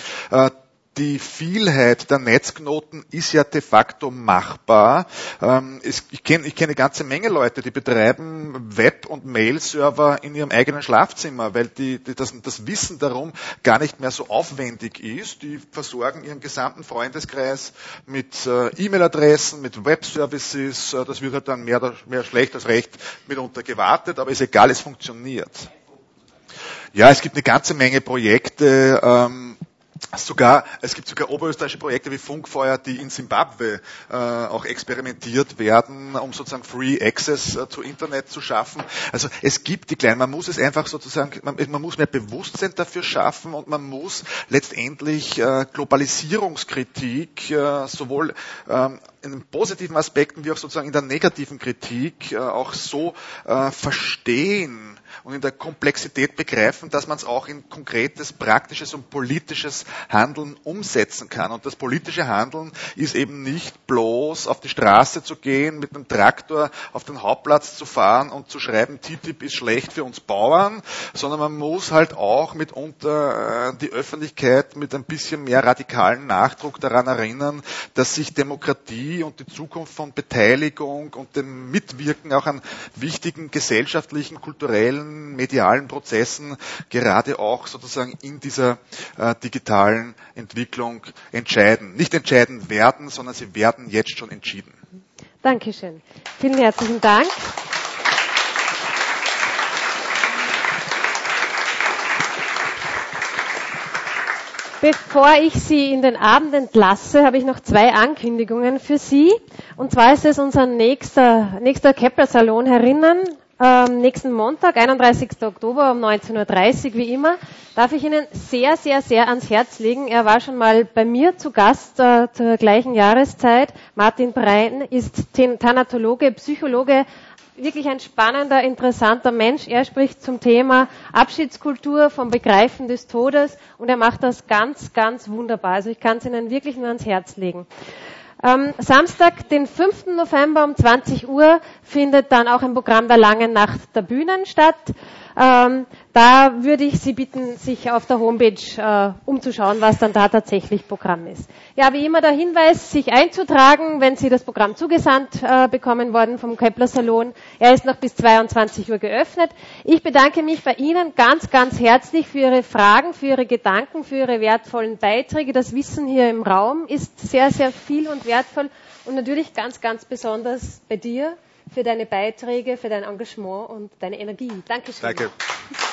Die Vielheit der Netzknoten ist ja de facto machbar. Ich kenne ich kenne eine ganze Menge Leute, die betreiben Web- und Mail-Server in ihrem eigenen Schlafzimmer, weil die, die das, das Wissen darum gar nicht mehr so aufwendig ist. Die versorgen ihren gesamten Freundeskreis mit E-Mail-Adressen, mit Web-Services. Das wird halt dann mehr, mehr schlecht als recht mitunter gewartet, aber ist egal, es funktioniert. Ja, es gibt eine ganze Menge Projekte, ähm, Sogar, es gibt sogar oberösterreichische Projekte wie Funkfeuer, die in Simbabwe äh, auch experimentiert werden, um sozusagen Free Access äh, zu Internet zu schaffen. Also es gibt die kleinen, man muss es einfach sozusagen, man, man muss mehr Bewusstsein dafür schaffen und man muss letztendlich äh, Globalisierungskritik äh, sowohl ähm, in den positiven Aspekten wie auch sozusagen in der negativen Kritik äh, auch so äh, verstehen und in der Komplexität begreifen, dass man es auch in konkretes, praktisches und politisches Handeln umsetzen kann. Und das politische Handeln ist eben nicht bloß auf die Straße zu gehen, mit einem Traktor auf den Hauptplatz zu fahren und zu schreiben, T T I P ist schlecht für uns Bauern, sondern man muss halt auch mitunter die Öffentlichkeit mit ein bisschen mehr radikalen Nachdruck daran erinnern, dass sich Demokratie Demokratie und die Zukunft von Beteiligung und dem Mitwirken auch an wichtigen gesellschaftlichen, kulturellen, medialen Prozessen gerade auch sozusagen in dieser äh, digitalen Entwicklung entscheiden. Nicht entscheiden werden, sondern sie werden jetzt schon entschieden. Dankeschön. Vielen herzlichen Dank. Bevor ich Sie in den Abend entlasse, habe ich noch zwei Ankündigungen für Sie. Und zwar ist es unser nächster, nächster Kepler-Salon herinnen. Ähm, nächsten Montag, einunddreißigsten Oktober um neunzehn Uhr dreißig, wie immer, darf ich Ihnen sehr, sehr, sehr ans Herz legen. Er war schon mal bei mir zu Gast äh, zur gleichen Jahreszeit. Martin Brein ist Thanatologe, Psychologe, wirklich ein spannender, interessanter Mensch. Er spricht zum Thema Abschiedskultur, vom Begreifen des Todes und er macht das ganz, ganz wunderbar. Also ich kann es Ihnen wirklich nur ans Herz legen. Am Samstag, den fünften November um zwanzig Uhr findet dann auch ein Programm der Langen Nacht der Bühnen statt. Ähm, da würde ich Sie bitten, sich auf der Homepage äh, umzuschauen, was dann da tatsächlich Programm ist. Ja, wie immer der Hinweis, sich einzutragen, wenn Sie das Programm zugesandt äh, bekommen worden vom Kepler Salon. Er ist noch bis zweiundzwanzig Uhr geöffnet. Ich bedanke mich bei Ihnen ganz, ganz herzlich für Ihre Fragen, für Ihre Gedanken, für Ihre wertvollen Beiträge. Das Wissen hier im Raum ist sehr, sehr viel und wertvoll und natürlich ganz, ganz besonders bei dir für deine Beiträge, für dein Engagement und deine Energie. Dankeschön. Danke.